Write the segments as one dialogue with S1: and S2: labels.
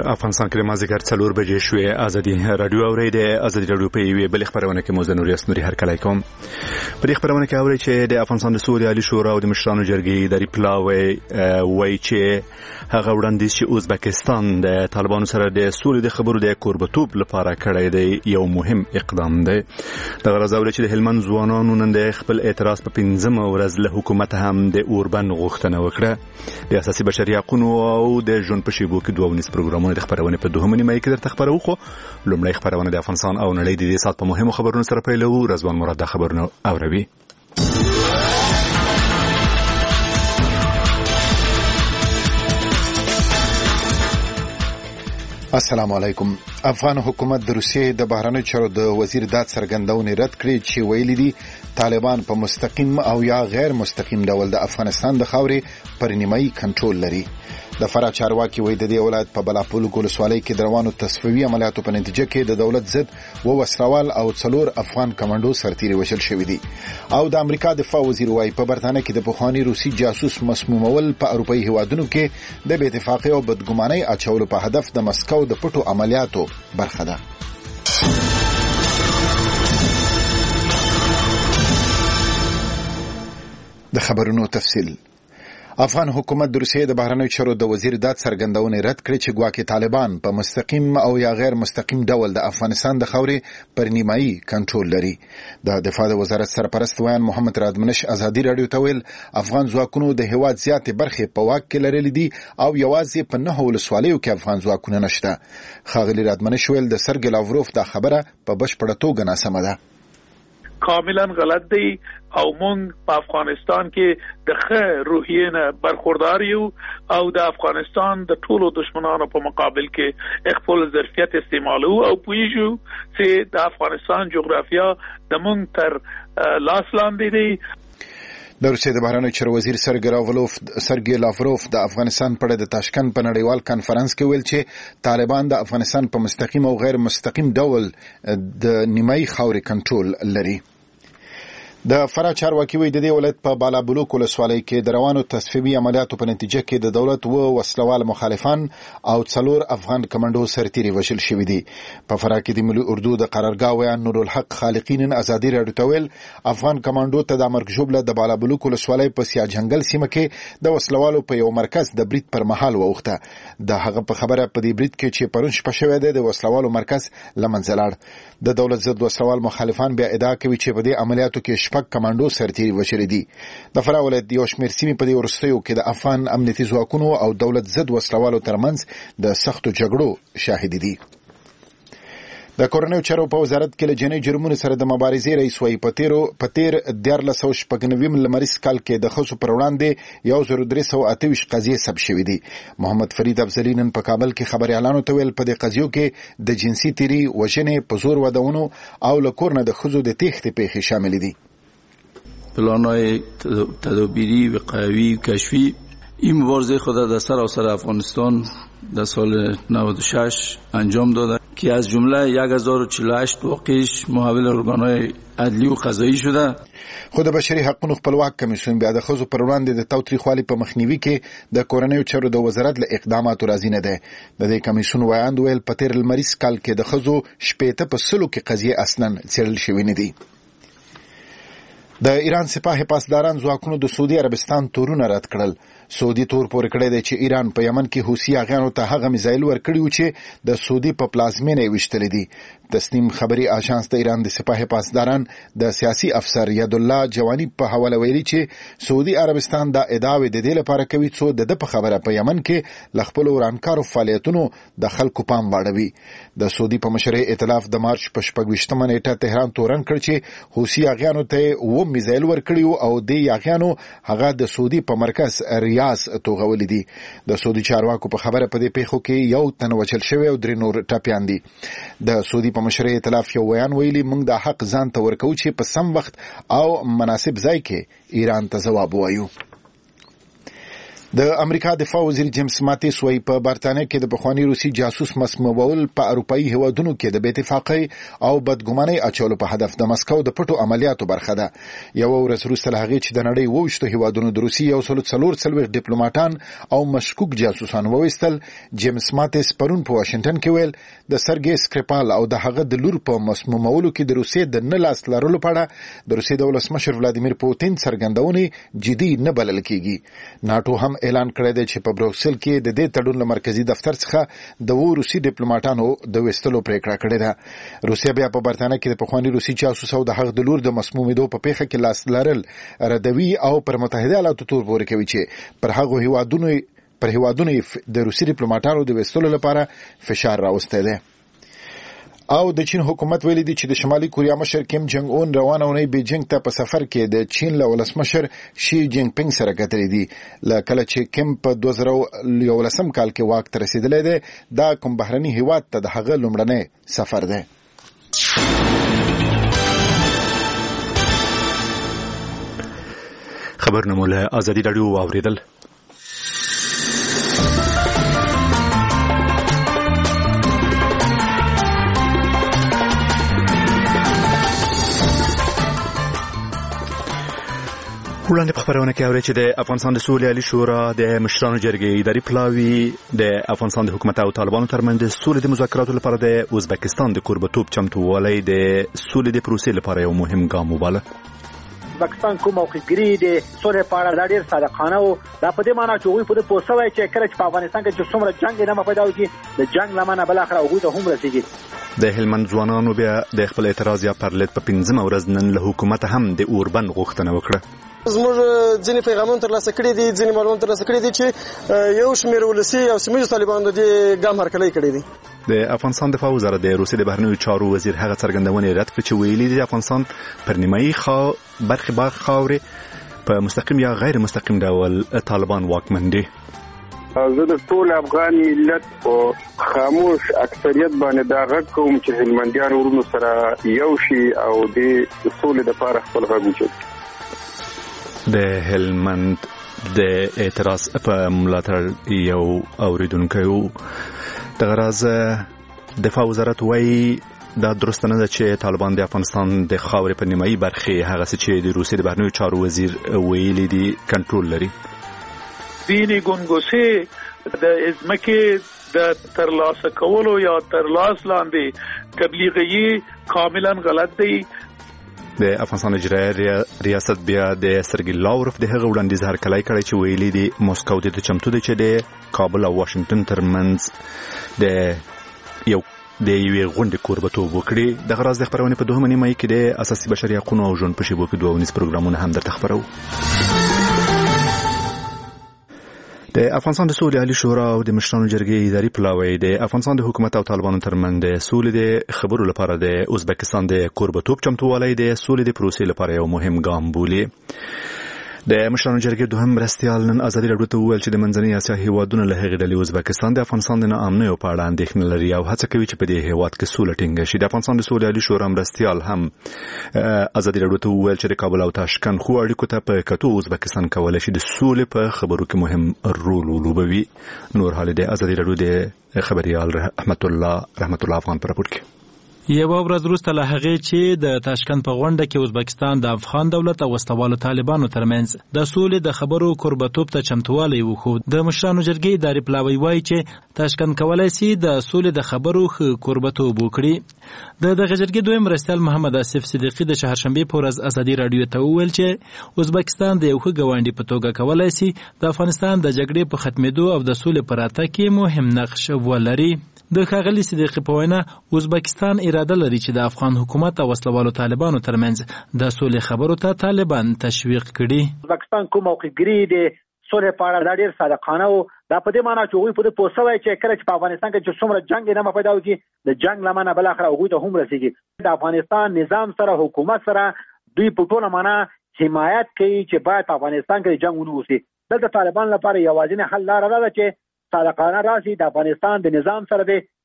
S1: افغانستان کې مازیګر 4 بجې شوې. ازادي رادیو اوریده. ازادي رادیو په یوه بل خبرونه کې موزه نوریاس نوري هر کله کوم. په دې خبرونه کې اوري چې د افغانستان د سولې عالی شورا او د مشرانو جرګې د ریپلاوي وایي چې هغه وړاندیز چې ازبکستان د طالبانو سره د سولې د خبرو د قربتوب لپاره کړی دی یو مهم اقدام دی. د غرض چې د هلمند ځوانانو نن د خپل اعتراض په 15 ورځ له حکومت هم د اوربند غوښتنه وکړه. د اساسي بشري حقوقو او د ژوند په شیبو کې دوه ونیس پروګرامونه د خبرونه په دوه منی مې کې درته خبرو خو لومړی خبرونه د افغانستان او نړۍ د دې سات په مهمو خبرونو سره پیلو. رضوان مراد د خبرونه اوروي.
S2: السلام علیکم. افغان حکومت د روسیې د بهرنیو چارو د وزیر داد څرګندونې رد کړې چې ویلي دي طالبان په مستقیم او یا غیر مستقیم ډول د افغانستان د خاورې پر نیمایي کنټرول لري. د فرا چارواکي وایي د دې ولایت په بلاپول ولسوالۍ کې روانو تصفیوي عملیاتو په نتیجه کې د دولت ضد وسروال او 4 افغان کمانډو سرتیري وشل شوې دي. او د امریکا دفاع وزیر وایي په برتانیه کې د پخوانی روسي جاسوس مسمومول په اروپאי هیوادونو کې د بې اتفاقۍ او بدګمانۍ اچولو په هدف د مسکو د پټو عملیاتو برخه ده. د خبرونو تفصیل. افغان حکومت د روسیې د بهرنیو چارو د وزیر داد څرګندونې رد کړې چې ګواکې طالبان په مستقیم او یا غیر مستقیم ډول د افغانستان د خاورې پر نیمایي کنټرول لري. د دفاع وزارت سرپرست ویان محمد رادمنش ازادي رادیو ته ویل افغان ځواکونو د هیواد زیاتې برخې په واک کې لرلې دي او یوازې په 9 ولسوالیو کې افغان ځواکونه نشته. ښاغلي رادمنش ویل د سرګي لاوروف دا خبره په بشپړه توګه ناسمه ده.
S3: کاملا غلط دی او مونږ په افغانستان کې د ښه روحیې نه برخوردار یو او د افغانستان د ټولو دشمنانو په مقابل کې خپل ظرفیت استعمالو او پویژو چې د افغانستان جغرافیا د مونږ تر لاس لاندې دی.
S2: د روسیې د بهرنیو چارو وزیر سرګي لاوروف د افغانستان په اړه د تاشکند په نړیوال کانفرنس کې ویل چې طالبان د افغانستان په مستقیم او غیر مستقیم ډول د نیمایي خاورې کنټرول لري. د فرا چارواکي وایي د دې ولایت په بالابلوک ولسوالۍ کې د روانو تصفیوي عملیاتو په نتیجه کې د دولت وسلوال مخالفان او 4 افغان کمانډو سرتیري وشل شوي دي. په فرا کې د ملي اردو د قرارګاه ویان نور الحق خالقین ازادي رادیو ته ویل افغان کمانډو ته د مرګ ژوبله د بالابلوک ولسوالۍ په سیا جنگل سیمه کې د وسلوالو په یو مرکز د برید پر مهال ووخته. د هغه په خبره په دې برید کې چې پرون شپه شوې ده د وسلوالو مرکز لمنځه لاړ. د دولت ضد وسلوال مخالفان بیا ادعا کوي چې په دې عملیاتو کې شپږ کمانډو سرتیري وشل دي. د فرا ولایت یو شمېر سیمې په دې وروستیو کې د افغان امنیتي ځواکونو او دولت ضد وسلوالو ترمنځ د سختو جګړو شاهد دي. د کورنیو چارو په وزارت کې له جنۍ جرمونو سره د مبارزې رئیس وایي په تیر 1399 لمریز کال کې د ښځو پر وړاندې 1328 قضیې ثبت شوې دي. محمد فرید افضلي نن په کابل کې خبريالانو ته ویل په دې قضیو کې د جنسي تیری وژنې په زور ودونو او له کور نه د ښځو د تېښتې پیښې شامل دي.
S4: پلان‌های تدابیری وقایوی کشفی این مبارزه خود در سراسر افغانستان در سال 96 انجام داده که از جمله 1048 واقعش محول ارگان‌های عدلی و قضایی شده.
S2: خود بشري حقوقو خپلواک کمیسیون بیا د ښځو پر وړاندې د تاوتریخوالي په مخنیوي کې د کورنیو چارو د وزارت له اقداماتو راضي نه ده. د دې کمیسیون وایاند ویل په تیر لمریز کال کې د ښځو 80% کې قضیې اصلاً څېړل شوې نه دي. د ایران سپاه پاسداران ځواکونو د سعودي عربستان تورونه رد کړل. سعودي تور پورې کړی دی چې ایران په یمن کې حوثي اغیانو ته هغه میزایل ورکړي و چې د سعودي په پلازمینه یې ویشتلي دي. تسنیم خبري آژانس د ایران د سپاه پاسداران د سیاسي افسر یدالله جوانی په حواله ویلي چې سعودي عربستان د ادعاوې د دې لپاره کوي څو د په خبره په یمن کې ل خپل ورانکارو فعالیتونو د خلکو پام واړوي. د سعودي په مشرۍ ائتلاف د مارچ په 28 نیټه تهران تورن کړ چې حوثي اغیانو ته و میزایل ورکړي او د اغیانو هغه د سعودي په مرکز ریاض توغولې دي. د سعودي چارواکو په خبره په دې پیښو کې یو تن وچل شوی او درې نور ټاپیان دي. د سعودي په مشرۍ ائتلاف یو بیان ویلي موږ د حق ځان ته ورکو چې په سم وخت او مناسب ځای کې ایران ته ځواب وایو. د امریکا دفاع وزیر جیمز ماتیس وايي په برتانیې کې د پخوانی روسي جاسوس مسمومول په اروپאי هیوادونو کې د بې اتفاقۍ او بدګمانۍ اچولو په هدف د مسکو د پټو عملیاتو برخه ده. یو ورځ وروسته له هغې چې د نړۍ ووشتو هیوادونو د روسي 144 ډیپلوماټان او مشکوک جاسوسان وویستل، جیمز ماتیس پرون په واشنگټن کې ویل د سرګي سکریپال او د هغه د لور په مسمومولو کې د روسي د نه لاس لرلو په اړه د روسي د ولسمشر ولادیمیر پوتین څرګندونې جدي نه بلل کیږي. ناتو هم اعلان کړی دی چې په بروکسل کې د دې تړون له مرکزی دفتر څخه د روسي ډیپلوماټانو د وستلو پریکړه کړې ده. روسیا بیا په برتانیې کې د پخوانی روسي جاسوس او د هغه د لور د مسمومیدو په پیښه کې لاس لرل ردوي او پر متحده ایالاتو تور پورې کوي چې پر هغه هیوادونو د روسي ډیپلوماټانو د وستلو لپاره فشار راوستی دی. او د چین حکومت ویلي دی چې د شمالي کوریا مشر کیم جنگ اون روانه ونې بیجینګ ته په سفر کې د چین له ولسمشر شي جینګ پینګ سره کتلې دي. لکه چې کیم په 2011 کال کې واک ته رسیدلی دی، دا کوم بهرني هیواد ته د هغه لومړنی سفر دی.
S1: خبرونه له ازادي رادیو واوریدل. وړاندې په خبرونه کې اوري چې د افغانستان د سولې عالی شورا د مشرانو جرګې اداري پلاوی د افغانستان د حکومت او طالبانو ترمنځ د سولې د مذاکراتو لپاره د ازبکستان د کوربتوب چمتووالی د سولې د پروسې لپاره یو مهم ګام وباله.
S5: پاکستان کوم موقعګری د سولې په اړه ډېر صادقانه او دا په دې معنی چې هغوی په دې پوسوي چې کله چې په افغانستان کې چې څومره جنگ نه پیدا وږي د جنگ لمنه بل اخر هغوی ته هم رسیږي.
S1: د هلمند ځوانانو بیا د خپل اعتراض یا پرلط په 15 ورځ نن له حکومت هم د اوربند غوښتنه وکړه.
S6: زموږ ځینې پیغامونه ترلاسه کړي دي، ځینې معلومات ترلاسه کړي دي چې یو شمېر ولسي او سیمه طالبانو د ګام هرکلی کړی دي.
S1: د افغانستان دفاع وزارت د روسیې د بهرنیو چارو وزیر هغه څرګندونې رد کړې چې ویلي دي افغانستان پر نیمایي برخې خاورې په مستقیم یا غیر مستقیم ډول طالبان واکمن دي.
S7: زه د ټول افغان ملت په خاموش اکثریت باندې دا غږ کوم چې هلمندیان ورونو سره یو شي او د سولې لپاره خپل غږ وچت.
S1: د هلمند د اعتراض په ملاتړ یو اوریدونکی و. د غراز دفاع وزارت وايي دا درست نه ده چې طالبان د افغانستان د خاورې په نیمایي برخې هغه څه چې د روسیې د بهرنیو چارو وزیر ویلي دي کنټرول لري.
S3: دینی ګونګوسې د ازمکه د ترلاسه کولو یا ترلاس لاندې تبلیغي کاملا غلط دی.
S1: د افغانستان اجرایي ریاست بیا د سرګي لاوروف د هغه وړاندیز هرکلی کړی چې ویلي دي موسکو د چمتو دی چې د کابل او واشنگټن ترمنځ د یوې غونډې کوربتوب وکړي. د غراز د خبرونې په دوهمه نیمایي کې د اساسي بشري حقوقو او ژوند په شیبو کې دوه ونیز پروګرامونه هم درته خبرو. د افغانستان د سولې عالی شورا او د مشرانو جرګې اداري پلاوی د افغانستان د حکومت او طالبانو ترمنځ د سولې د خبرو لپاره د ازبکستان د کوربتوب چمتووالی د سولې د پروسې لپاره یو مهم ګام بولي. د مشرانو جرګې دوهم مرستیال نن ازادي راډیو ته وویل چې د منځنۍ اسیا هیوادونو له هغې ډلې ازبکستان د افغانستان د ناامنیو په اړه اندېښنه لري او هڅه کوي چې په دې هیواد کې سوله ټینګه شي. د افغانستان د سولې عالی شورا مرستیال هم ازادي راډیو ته وویل چې د کابل او تاشکند خو اړیکو ته په کتو ازبکستان کولی شي د سولې په خبرو کې مهم رول ولوبوي. نور حال د ازادي راډیو د خبريال رحمت الله افغان پر راپور کې.
S8: یو ورځ وروسته له هغې چې د تاشکند په غونډه کې ازبکستان د افغان دولت او وسلوالو طالبانو ترمنځ د سولې د خبرو کوربتوب ته چمتووالی وښود، د مشرانو جرګې اداري پلاوی وایي چې تاشکند کولی شي د سولې د خبرو کوربتوب وکړي. د دغه جرګې دویم مرستیال محمد آصف صدیقي د چهارشنبې په ورځ ازادي راډیو ته وویل چې ازبکستان د یو ښه ګاونډي په توګه کولی شي د افغانستان د جګړې په ختمېدو او د سولې په راتګ کې مهم نقش ولري. د ښاغلي صدیقي په وینا ازبکستان اراده لري چې د افغان حکومت او وسلوالو طالبانو ترمنځ د سولې خبرو ته طالبان تشویق کړي.
S5: ازبکستان کوم موقعګری د سولې په اړه ډېر صادقانه او دا په دې معنی چې هغوی په دې پوسوي چې کله چې په افغانستان کې چې څومره جنگ نه پیدا وږي د جنگ لمنه بل اخر هغوی ته هم رسیږي. د افغانستان نظام سره حکومت سره دوی په ټوله معنی حمایت کوي چې باید په افغانستان کې جنگ ونه وشي. دلته طالبان لپاره یوازینی حل لاره ده چې صادقانه راشي د افغانستان د نظام سره د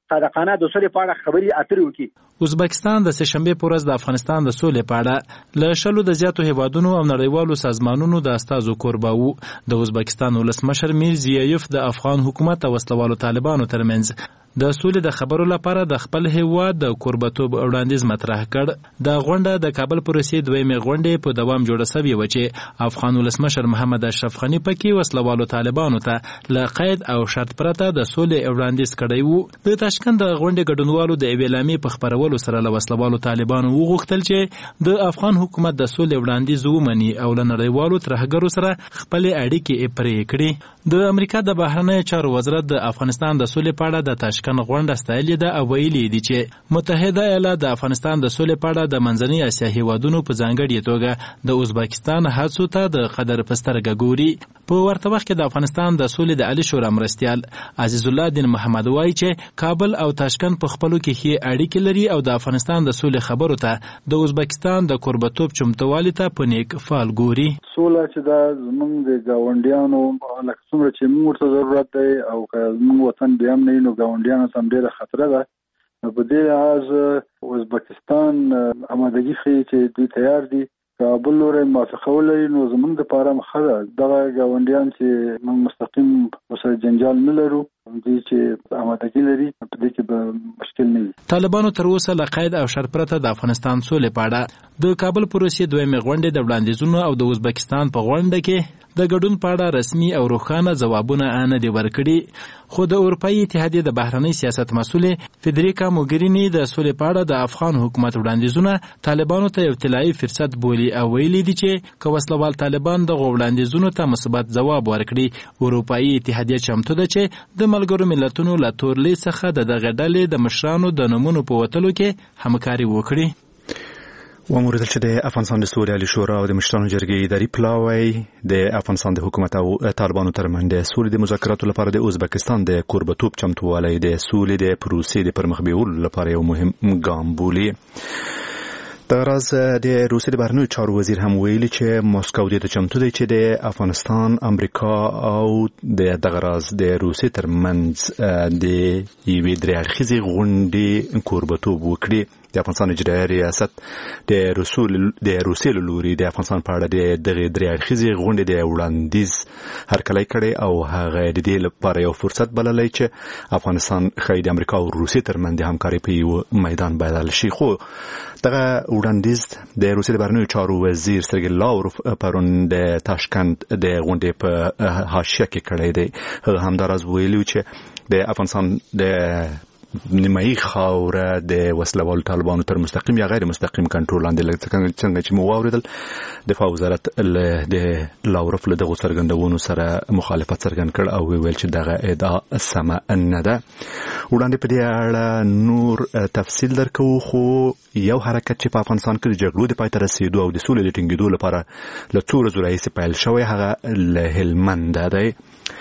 S5: صادقانه د سولې په اړه خبرې اترې وکړي.
S8: ازبکستان د سهشنبه په ورځ د افغانستان د سولې په اړه له 100 د زیاتو هیوادونو او نړیوالو سازمانونو د استازو کوربه وو. د ازبکستان ولسمشر میر زیایف د افغان حکومت او وسلوالو طالبانو ترمنځ د سولې د خبرو لپاره د خپل هیواد د کوربتوب وړاندیز مطرح کړ. د غونډه د کابل پر روسي دویمه غونډه په دوام جوړه شوې و چې افغان ولسمشر محمد اشرف غنی پکې وسلوالو طالبانو ته له قید او شرط پرته د سولې وړاندیز کړی وو. د تاشکند د غونډې ګډونوالو د اعلامیې په خبرولو سره له وسلوالو طالبانو وغوښتل چې د افغان حکومت د سولې وړاندیز ومني او له نړیوالو ترهګرو سره خپل اړیکې پرې کړي. د امریکا د بهرنیو چارو وزارت د افغانستان د سولې په اړه د تاشکند غونډه ستایلې ده او ویلي دي چې متحده ایالات د افغانستان د سولې په اړه د منځنۍ اسیا هیوادونو په ځانګړې توګه د ازبکستان هڅو ته د قدر په سترګه ګوري. په ورته وخت کې د افغانستان د سولې د عالی شورا مرستیال عزیز الله دین محمد وایي چې کابل او تاشکند په خپلو کې ښې اړیکې لري او د افغانستان د سولې خبرو ته د ازبکستان د کوربتوب چمتووالي ته په نیک فال ګوري.
S9: سوله چې دا زموږ د ګاونډیانو لکه څومره چې موږ ورته ضرورت دی او که زموږ وطن بیا هم نه وي نو ګاونډیانو ته هم ډېره خطره ده. په دې لحاظ ازبکستان امادګي ښیي چې دوی تیار دي کابل لوري موافقه ولري نو زموږ دپاره هم ښه ده. دغه ګاونډیان چې موږ مستقیم ورسره جنجال نه لرو دوی چې امادګي لري په دې کې به مشکل نه وي.
S8: طالبانو تر اوسه له قید او شرط پرته د افغانستان سولې په اړه د کابل پر روسي دویمه غونډې د وړاندیزونو او د ازبکستان په غونډه کې د ګډون په اړه رسمي او روښانه ځوابونه نه دي ورکړي. خو د اروپایي اتحادیې د بهرنی سیاست مسؤلې فدریکا موګرینی د سولې په اړه د افغان حکومت وړاندیزونه طالبانو ته یو طلایي فرصت بولي او ویلي دي چې که وسلوال طالبان د وړاندیزونو ته مثبت ځواب ورکړي اروپایي اتحادیه چمتو ده چې د ملګرو ملتونو له تورلې څخه د دغه ډلې د مشرانو د نومونو په وتلو کې همکاري وکړي.
S1: وموردل چې د افغانستان د سولې عالی شورا او د مشرانو جرګې اداري پلاوی د افغانستان د حکومت او طالبانو ترمنځ د سولې د مذاکراتو لپاره د ازبکستان د کوربتوب چمتووالی د سولې د پروسې د پرمخ بیولو لپاره یو مهم ګام بولي. د راز د روسیې د بهرنیو چارو وزیر هم ویلي چې مسکو د چمتو دی چې د افغانستان امریکا او د دغه راز د روسیې ترمنځ د یوې درې اړخیزې غونډې کوربتوب وکړي. د افغانستان اجرایي ریاست د روسیې له لوري د افغانستان په اړه د دغې درې اړخیزې غونډې د وړاندیز هرکلی کړی او هغه د دې لپاره یو فرصت بللی چې افغانستان ښایي د امریکا او روسیې ترمنځ د همکارۍ په یو میدان بدل شي. خو دغه وړاندیز د روسیې د بهرنیو چارو وزیر سرګی لاوروف پرون د تاشکند د غونډې په حاشیه کې کړی دی. هغه همداراز ویلي چې د افغانستان د نیمایي خاوره د وسلوالو طالبانو تر مستقیم یا غیر مستقیم کنټرول لاندې څنګه چې مو واوریدل دفاع وزارت د لاوروف له دغو څرګندونو سره مخالفت څرګند کړ او ویل چې دغه ادعا سمه نه ده. وړاندې په دې اړه نور تفصیل درکو خو یو حرکت چې په افغانستان کې د جګړو د پای ته رسیدو او د سولې د ټینګېدو لپاره له څو ورځو راهیسې پیل شوی هغه له هلمند دی.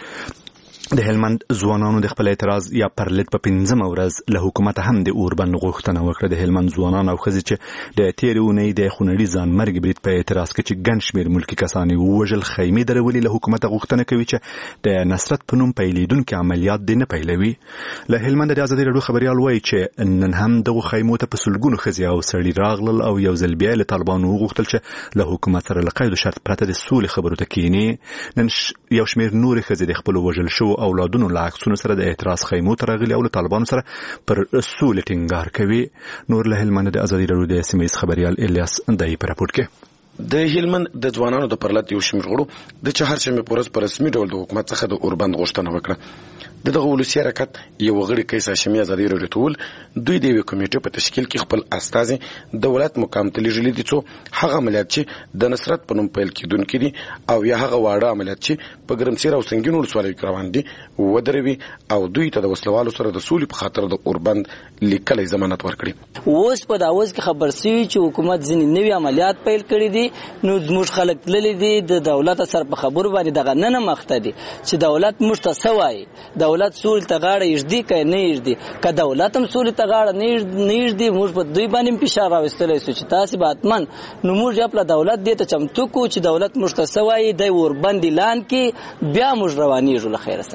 S1: د هلمند ځوانانو د خپل اعتراض یا پرلط په 5مه ورځ له حکومت هم د اوربند غوښتنه وکړه. د هلمند ځوانان او ښځې چې د تېرې اونۍ د خونړي ځانمرګ برید په اعتراض کې چې ګڼ شمېر ملکي کسان یې ووژل خیمې درولي له حکومته غوښتنه کوي چې د نصرت په نوم پیلېدونکي عملیات دې نه پیلوي. له هلمند د ازادي راډیو خبریال وایي چې نن هم دغو خیمو ته په سلګونو ښځې او سړي راغلل او یو ځل بیا له طالبانو وغوښتل چې له حکومت سره له قید و شرط پرته د سولې خبرو ته کښېني. نن یو شمېر نورې ښځې د خپلو وژل شوو اولادونو له عکسونو سره د اعتراض خیمو ته راغلي او له طالبانو سره پر سولې ټینګار کوي. نور له هلمند د ازادي راډیو د سیمه ییز خبریال الیاس دای په راپورټ کې
S10: د هلمند د ځوانانو د پرلط یو شمېر غړو د چهارشنبې په ورځ په رسمي ډول د حکومت څخه د اوربند غوښتنه وکړه. دغه ولسي حرکت یو غړي قیس هاشمي ازادي راډیو ته وویل دوی د یوې کمیټې په تشکیل کې خپل استازي د ولایت مقام ته لیږلي دي څو هغه عملیات چې د نصرت په نوم پیل کېدونکي دي او یا هغه واړه عملیات چې په ګرمسیر او سنګین ولسوالیو کې روان دي ودروي او دوی ته د وسلوالو سره د سولې په خاطر د اوربند لیکلی ضمانت ورکړي.
S11: اوس په داوز کې خبر سوي چې حکومت ځینې نوي عملیات پیل کړي دي نو موږ خلک تللي دي د دولت سره په خبرو باندې دغه نه مخته دي چې دولت موږ ته څه وایي. دولت سولې ته غاړه ایږدي که نه ایږدي که دولت هم سولې ته غاړه نه ایږدي موږ په دوی باندې فشار راوستلی سو چې تاسې به حتما نو موږ یا په دولت دې ته چمتو کړو چې دولت موږ ته څه وایي دی اوربند اعلان کړي بیا موږ روانېږو له خیره سره.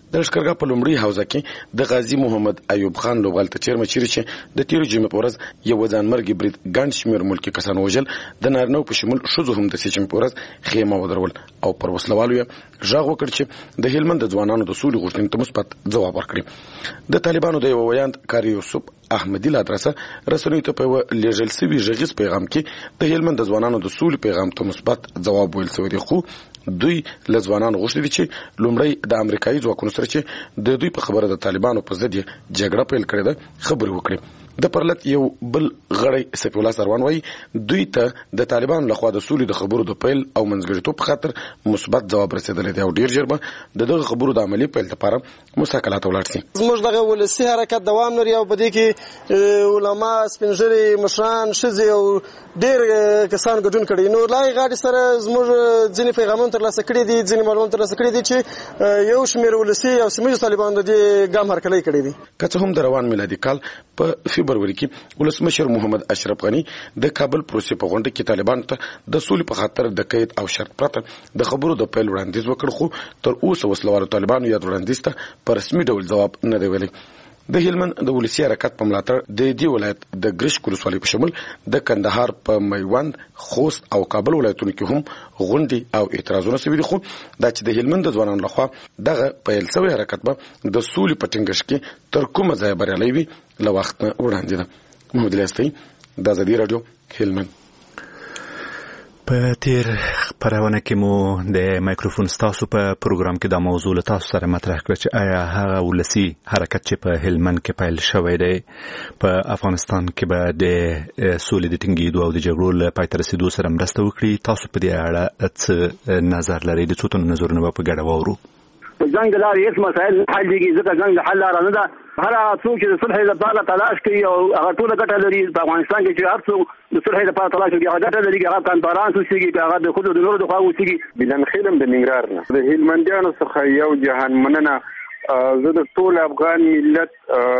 S10: د لښکرګاه په لومړي حوزه کې د غازی محمد ایوب خان لوبغال ته چیرمه چیرې چې د تیر جمعې په ورځ یو ځانمرګي برید ګڼ شمېر ملکي کسان وژل د نارینهو په شمول ښځو هم د سیچم په ورځ خیمه ودرول او پر وسلوالو یې غږ وکړ چې د هلمند د ځوانانو د سولې غوښتنې ته مثبت ځواب ورکړي. د طالبانو د یو ویاند کاری یوسف احمدی لا ادرسه رسنیو ته په لیږل شوي غږیز پیغام کې د هلمند د ځوانانو د سولې پیغام ته مثبت ځواب ویل شوی دی، خو دوی له ځوانانو غوښتي دي چې لومړی د امریکایي ځواکونو سره چې د دوی په خبره د طالبانو په ضد جګړه پیل کړې ده خبرې وکړي. د پرلط یو بل غړی سفی الله سروان وایي دوی ته د طالبانو لخوا د سولې د خبرو د پیل او منځګړیتوب په خاطر مثبت ځواب رسېدلی دی او ډیر ژر به د دغه خبرو د عملي پیل لپاره مساکلات ته ولاړ شي.
S6: زموږ دغه ولسي حرکت دوام لري او په دې کې علما، سپین ږیري، مشران، ښځې او ډېر کسان ګډون کړي. نو لا یې غاړې سره زموږ ځینې پیغامونه ترلاسه کړي دي، ځینې معلومات ترلاسه کړي دي چې یو شمېر ولسي او سیمه طالبانو د دې ګام هرکلی کړی دي.
S10: که څه هم د روان میلادي کال په فبروري کې ولسمشر محمد اشرف غني د کابل پروسې په غونډه کې طالبانو ته د سولې په خاطر د قید او شرط پرته د خبرو د پیل وړاندیز وکړ، خو تر اوسه وسلوالو طالبانو یاد وړاندیز ته په رسمي ډول ځواب نه دی ویلی. د هلمند د ولسي حرکت په ملاتړ د دې ولایت د ګرشک ولسوالۍ په شمول د کندهار په میوند، خوست او کابل ولایتونو کې هم غونډې او اعتراضونه شوي دي، خو دا چې د هلمند د ځوانانو لخوا دغه پیل شوی حرکت به د سولې په ټینګښت کې تر کومه ځایه بریالی وي له وخت نه وړاندې ده. محمد الیاستي، د ازادي راډیو، هلمند.
S1: په تیر خبرونه کې مو د مایکروفون ستاسو په پروګرام کې د موضوع له تاسو سره مطرح کړ چې آیا هغه ولسي حرکت چې په هلمند کې پیل شوی دی په افغانستان کې به د سولې د ټینګېدو او د جګړو له پای ته رسېدو سره مرسته وکړي. تاسو په دې اړه څه نظر لرئ؟ د څو تنو نظرونه به په ګډه واورو.
S12: په جنگ د لارې هیڅ مسایل حل کېږي، ځکه جنگ د حل لاره نه ده. هر هغه څوک چې د صلح لپاره تلاش کوي او هغه ټوله ګټه لري. په افغانستان کې چې هر څوک د صلح لپاره تلاش کوي هغه ګټه لري، هغه کنفرانس وشيږي، هغه د خود د نورو د خوا وشيږي.
S7: بلن خیلم د ننګرهار نه د هلمندیانو څخه یو جهان مننه. زه د ټول افغان ملت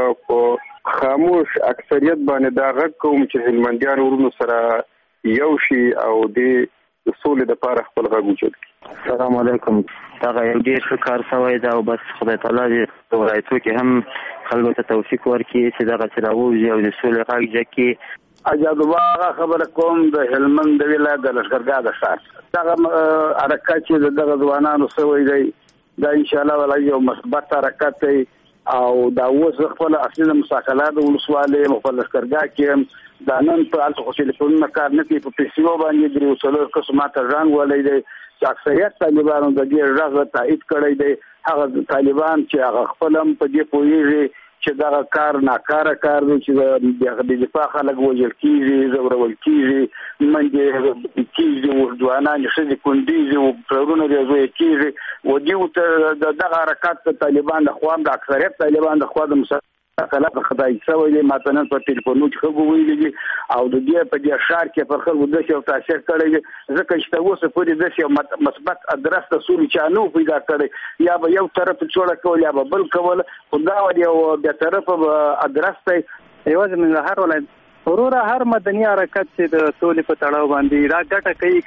S7: په خاموش اکثریت باندې دا غږ کوم چې هلمندیان ورونو سره یو شي او د سولې لپاره خپل غږ اوچت کړي.
S13: السلام علیکم. دا یو ډیر ښه کار شوی دی او بس خدای تعالی دې په ولایتو کې هم خلکو ته توفیق ورکړي چې دغه چې راووځي او د سولې غږ جګي.
S14: اجازه الله خبره کوم د هلمند د ولایت د لښکرګاه د ښار دغه حرکت چې دغه ځوانانو شوی دی دا ان شاء الله ولای یو مثبت حرکت دی او دا اوس خپل اصلي مساکلات ولسوالۍ خپل لښکرګاه کې دا نن په الته خو ټلیفونونه کار نه کوي، په پیسو باندې درې وسلو قسمه تران ولای دی چې اکثریت طالبانو د دې راغ تایید کړی دی. هغه طالبان چې هغه خپل هم په دې پوهیږي چې دا کار ناکاره کار دی چې د دفاع خلک وژل کیږي، زورول کیږي، منځ کیږي، ځوانان ښځې کونډېږي او پلرونه ریزوي کیږي و دې دغه حرکت طالبان د خوا د اکثریت طالبان د خوا د کله په خدای سوي دي ماته نن په ټلیفونو کې خبرې ویلې او د دې په دې شهر کې پر خلکو د څه تاثیر کړی ځکه چې تاسو په دې د څه مثبت ادرس ته سولې چانو پیدا کړی یا به یو طرف جوړ کول یا به بل کول خدا ور یو د طرف ادرس ته
S15: یوازې من هر ولایت ورور هر مدني حرکت چې د سولې په تړاو باندې را ګټه کوي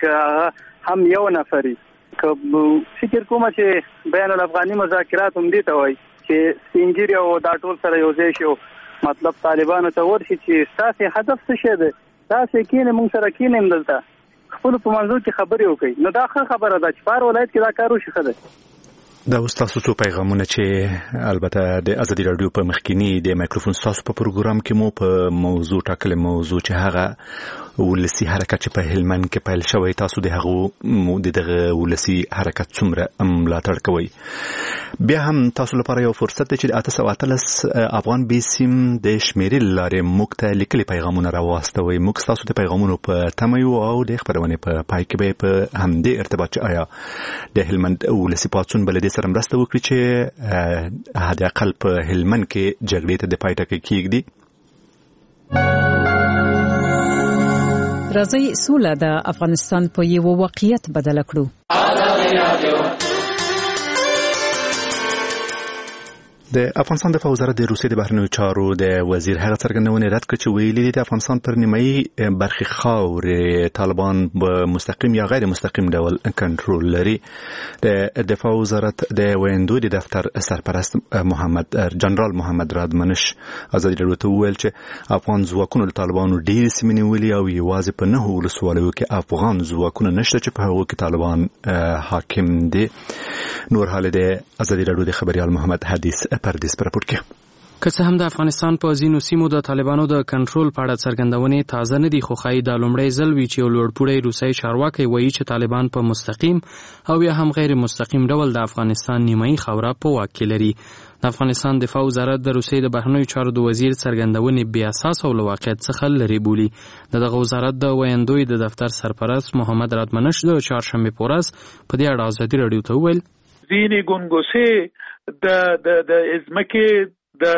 S15: که هم یو نفري که فکر کوم چې بین الافغاني مذاکرات هم دي ته وایي چې سپینګیری او دا ټول سره یو ځای شو، مطلب طالبانو ته ورشي چې تاسو هدف څه شه ده، تاسو کینې مونږ سره کینې مدلته خپل په منځو کې خبرې وکړي. نو دا ښه خبره ده چې په ولایت کې دا کار وشي. ښه ده.
S1: دا تاسو څو پیغامونه چې البته د ازادي راډیو په مخکینی د مایکروفون تاسو په پروګرام کې مو په موضوع ټاکلې موضوع چې هغه ولسی حرکت چې په هلمند کې پیل شوی، تاسو د هغه دغه ولسی حرکت څومره ملاتړ کوي؟ بیا هم تاسو لپاره یو فرصت دی چې 813 افغان بیسیم د شمیرې لارې موږ ته لیکلي پیغامونه راواستوي. موږ تاسو ته پیغامونه په تمه یو او د خبرونه په پای کې به په همدې ارتباط چې آیا د هلمند ولسی پاتون بلدي سره مرسته وکړي چې حد اقل په هلمند کې جګړې ته د پای ټکی کېږدي.
S16: راځي سوله د افغانستان په یو واقعیت بدل کړو.
S1: د افغانستان د وزارت د روسیې د بهرنیو چارو د وزیر هغه څرګندونه رد کړ چې ویلي دي د افغانستان پر نیمایي برخې خاورې طالبان په مستقیم یا غیر مستقیم ډول کنټرول لري. د دفاع وزارت د ویندوی د دفتر سرپرست جنرال محمد رادمنش ازادي راډیو ته وویل چې افغان ځواکونو د طالبانو ډېرې سیمې نیولې او یوازې په 9 ولسوالیو کې افغان ځواکونه نشته چې په هغو کې طالبان حاکم دي. نور حال د ازادي راډیو د خبريال محمد حدیث پردیس پر راپور کې
S17: که څه هم د افغانستان په ځینو سیمو د طالبانو د کنټرول په اړه څرګندونې تازه نه دي، خو ښایي دا لومړی ځل وي چې یو لوړپوړی روسي چارواکی وایي چې طالبان په مستقیم او یا هم غیر مستقیم ډول د افغانستان نیمایي خاوره په واک کې لري. د افغانستان دفاع وزارت د روسیې د بهرنیو چارو د وزیر څرګندونې بې اساس او له واقعیت څخه لرې بولي. دغه وزارت د ویندوی د دفتر سرپرست محمد رادمنش د چهارشنبې په ورځ په دې اړه ازادي راډیو ته وویل
S3: ځینې ګونګوسې د ازمکې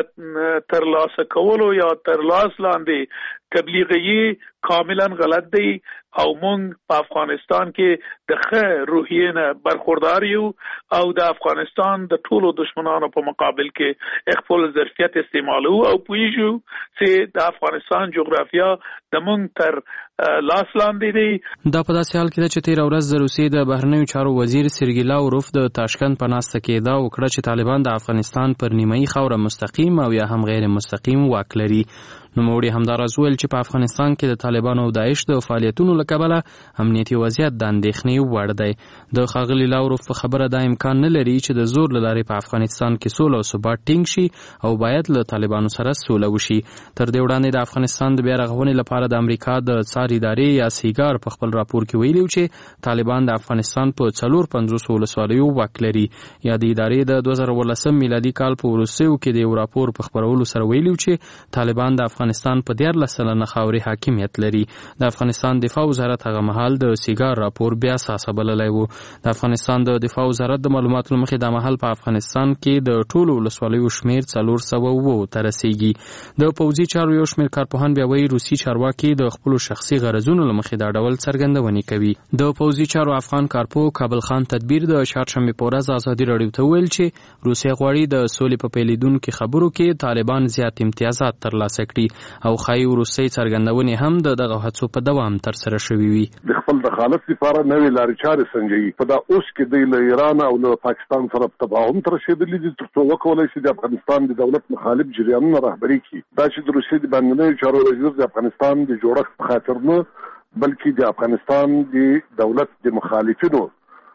S3: د ترلاسه کولو یا ترلاس لاندې تبلیغي کاملا غلط دی او مونږ په افغانستان کې د ښه روحیې نه برخوردار یو او د افغانستان د ټولو دشمنانو په مقابل کې خپل ظرفیت استعمالو او پوهیږو چې د افغانستان جغرافیا د مونږ تر لاس لاندې دی.
S17: دا په داسې حال کې ده چې تیر ورځ د روسیې د بهرنیو چارو وزیر سرګی لاوروف د تاشکند په ناسته کې دا وکړه چې طالبان د افغانستان پر نیمایي خاوره مستقیم او یا هم غیر مستقیم واک لري. نوموړي همداراز ویل چې په افغانستان کې د طالبانو او داعش د فعالیتونو له کبله امنیتي وضعیت د اندېښنې وړ دی. د ښاغلي لاوروف په خبره دا امکان نه لري چې د زور له لارې په افغانستان کې سوله او ثبات ټینګ شي او باید له طالبانو سره سوله وشي. تر دې وړاندې د افغانستان د بیا رغونې لپاره د امریکا د څار ادارې یا سیګار په خپل راپور کې ویلي چې طالبان د افغانستان په 450 ولسوالیو واک لري. یا د ادارې د 2018 میلادي کال په وروستیو کې د یو راپور په خپرولو سره ویلي چې طالبان د افغانستان په 14% خاورې حاکمیت لري. د افغانستان دفاع وزارت هغه مهال د سیګار راپور بیا اساسه بللی و. د افغانستان د دفاع وزارت د معلوماتو مخې د مهال په افغانستان کې د ټولو ولسوالیو شمیر 409 ته رسیږي. د پوځي چارو یو شمیر کارپوهان بیا وایي روسي چارواکي د خپل شخصي غرضونو مخې دا ډول څرګندونې کوي. د پوځي چارو افغان کارپو کابل خان تدبیر د چهارشنبې په ورځ ازادي راډیو ته ویل چې روسیه غواړي د سولې په پیلیدونکو خبرو کې طالبان زیات امتیازات ترلاسه کړي او خایي روسي څرګندونې هم دغه هڅو په دوام تر سره شوې وي.
S18: د خپل دخالت لپاره نوې لارې چارې سنجوي. په دا اوس کې د ایران او له پاکستان سره تفاهم تر رسیدلی دي ترڅو وکولای شي د افغانستان د دولت مخالف جریانونه رهبري کړي. دا چې د روسي د بهرنیو چارو وزیر د افغانستان د جوړښت په خاطر نه بلکې د افغانستان د دولت د مخالفینو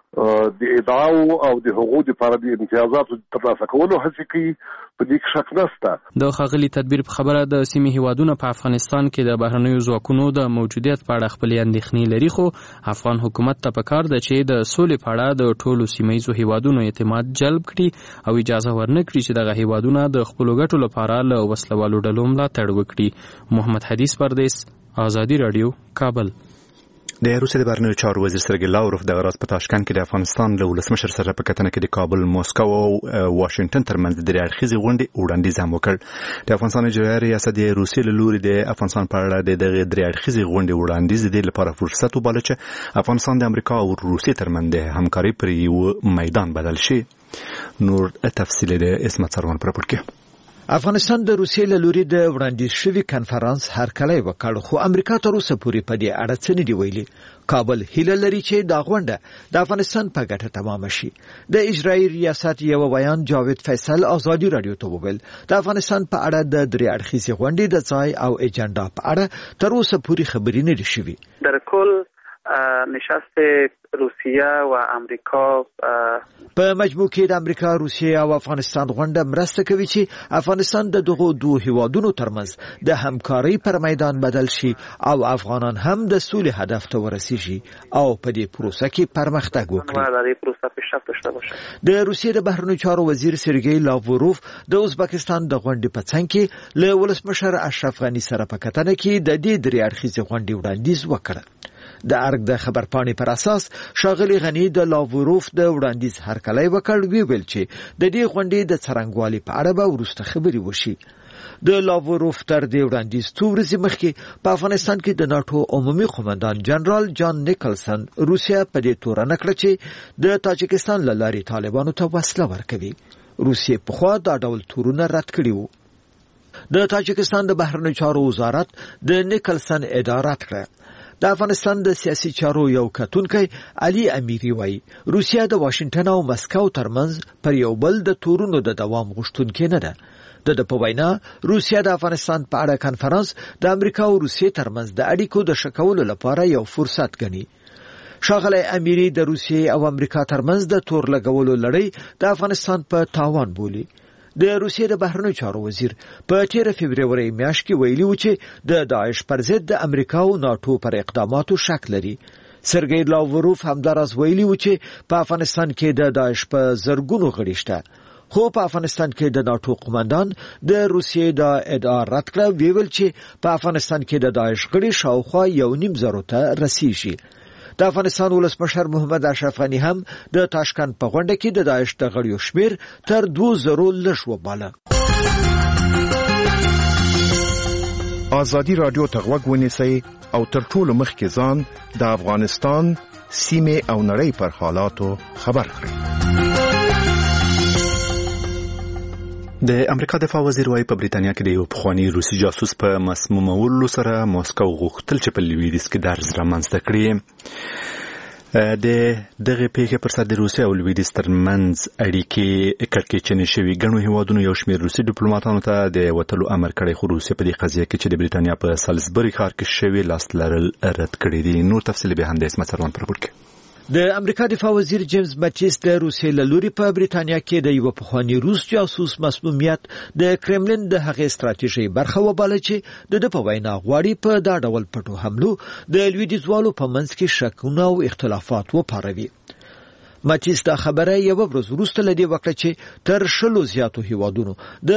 S18: د ادعاو او د حقوقو لپاره د امتیازاتو ترلاسه کولو هڅې کوي، په دې کې شک نشته.
S17: د ښاغلي تدبیر په خبره د سیمې هیوادونو په افغانستان کې د بهرنیو ځواکونو د موجودیت په اړه خپلې اندېښنې لري، خو افغان حکومت ته پکار ده چې د سولې په اړه د ټولو سیمه ییزو هیوادونو اعتماد جلب کړي او اجازه ورنه کړي چې دغه هیوادونه د خپلو ګټو لپاره له وسلوالو ډلو ملاتړ وکړي. محمد حدیث پردیس، ازادي راډیو، کابل.
S1: د روسیې د بهرنیو چارو وزیر سرګی لاوروف د غراس په تاشکند کې د افغانستان له ولسمشر سره په کتنه کې د کابل، موسکو او واشنگټن ترمنځ د اړخیزې غونډې وړاندیز هم وکړ. د افغانستان اجرایي ریاست د روسیې له لوري د افغانستان په اړه د اړخیزې غونډې وړاندیز د لپاره فرصت وباله چې افغانستان د امریکا او روسیې ترمنځ د همکارۍ پر یو میدان بدل شي. نور تفصیل د اسمت سروان پر راپور کې.
S19: افغانستان د روسیې له لوري د وړاندیز شوي کنفرانس هرکلی وکړ، خو امریکا تر اوسه پورې په دې اړه څه نه دي ویلي. کابل هیله لري چې دا غونډه د افغانستان په ګټه تمام شي. د اجرایي ریاست یو بیان جاوید فیصل ازادي راډیو ته وویل د افغانستان په اړه د درې اړخیزې غونډې د ځای او اجنډا په اړه تر اوسه پورې خبرې نه دي شوي.
S15: در کل نشست روسیه و امریکا
S19: په مجموع کې د امریکا، روسیه او افغانستان غونډه مرسته کوي چې افغانستان د دغو دوه هیوادونو ترمنځ د همکارۍ پر میدان بدل شي او افغانان هم د سولې هدف ته ورسیږي او په دې پروسه کې پرمختګ وکړي. د روسیې د بهرنیو چارو وزیر سرګی لاوروف د ازبکستان د غونډې په څنګ کې له ولسمشر اشرف غني سره په کتنه کې د دې درې اړخیزې غونډې وړاندیز وکړ. د ارګ د خبرپاڼې پر اساس ښاغلي غني د لاوروف د وړاندیز هرکلی وکړ، ویل چې د دې غونډې د څرنګوالي په اړه به وروسته خبرې وشي. د لاوروف تر دې وړاندیز څو ورځې مخکې په افغانستان کې د ناټو عمومي قومندان جنرال جان نیکلسن روسیه په دې تورنه کړه چې د تاجکستان له لارې طالبانو ته وسله ورکوي. روسیې پخوا دا ډول تورونه رد کړي وو. د تاجکستان د بهرنیو چارو وزارت د نیکلسن ادعا رد کړه. د افغانستان د سیاسي چارو یو کتونکی علي امیری وایي روسیه د واشنگټن او مسکو ترمنځ پر یو بل د تورونو د دوام غوښتونکې نه ده. د په وینا روسیه د افغانستان په اړه کانفرنس د امریکا او روسیې ترمنځ د اړیکو د ښه کولو لپاره یو فرصت ګڼي. ښاغلی امیری د روسیې او امریکا ترمنځ د تور لګولو لړۍ د افغانستان په تاوان بولي. د روسیې د بهرنیو چارو وزیر په 13 فبرवरी میاشت کې ویلي و چې د داعش پر ضد د امریکا او ناتو پر اقداماتو شک لري. سرګی لاوروف همداراز ویلي و چې په افغانستان کې د داعش په زرګونو غړي شته. خو په افغانستان کې د ناتو قوماندان د روسیې د ادعا رد کړه، ویل چې په افغانستان کې د داعش غړي شاوخوا 1.5 ته رسیږي. د افغانستان ولسمشر محمد اشرف غنی هم د تاشکند په غونډه کې د داعش د غړیو شمیر تر 2000 لږ وباله.
S20: ازادي رادیو ته غوږ ونیسئ او تر ټولو مخکې ځان د افغانستان سیمه او نړۍ پر حالاتو خبر کړئ.
S1: د امریکا دفاع وزیر وايي په بریتانیا کې د یو پخوانی روسي جاسوس په مسمومولو سره موسکو غوښتل چې په لویدیځ کې درز رامنځته کړي. د دغه پیښې پر سر د روسیې او لویدیځ ترمنځ اړیکې کړکېچنې شوي. ګڼو هیوادونو یو شمېر روسي ډیپلوماټانو ته د وتلو امر کړی، خو روسیې په دې قضیه کې چې د بریتانیا په سالزبري ښار کې شوي لاس لرل رد کړي دي. نور تفصیل به هم د اسمت سروان پر راپور کې.
S19: د امریکا دفاع وزیر جیمز ماتیس د روسیې له لوري په بریتانیا کې د یو پخوانی روس جاسوس مسمومیت د کرملین د هغې ستراتیژۍ برخه وباله چې د په وینا غواړي په دا ډول پټو حملو د لویدیځوالو په منځ کې شکونه او اختلافات وپاروي. ماتیس دا خبره یو ورځ وروسته لدی وکړه چې تر 100 زیاتو هیوادونو د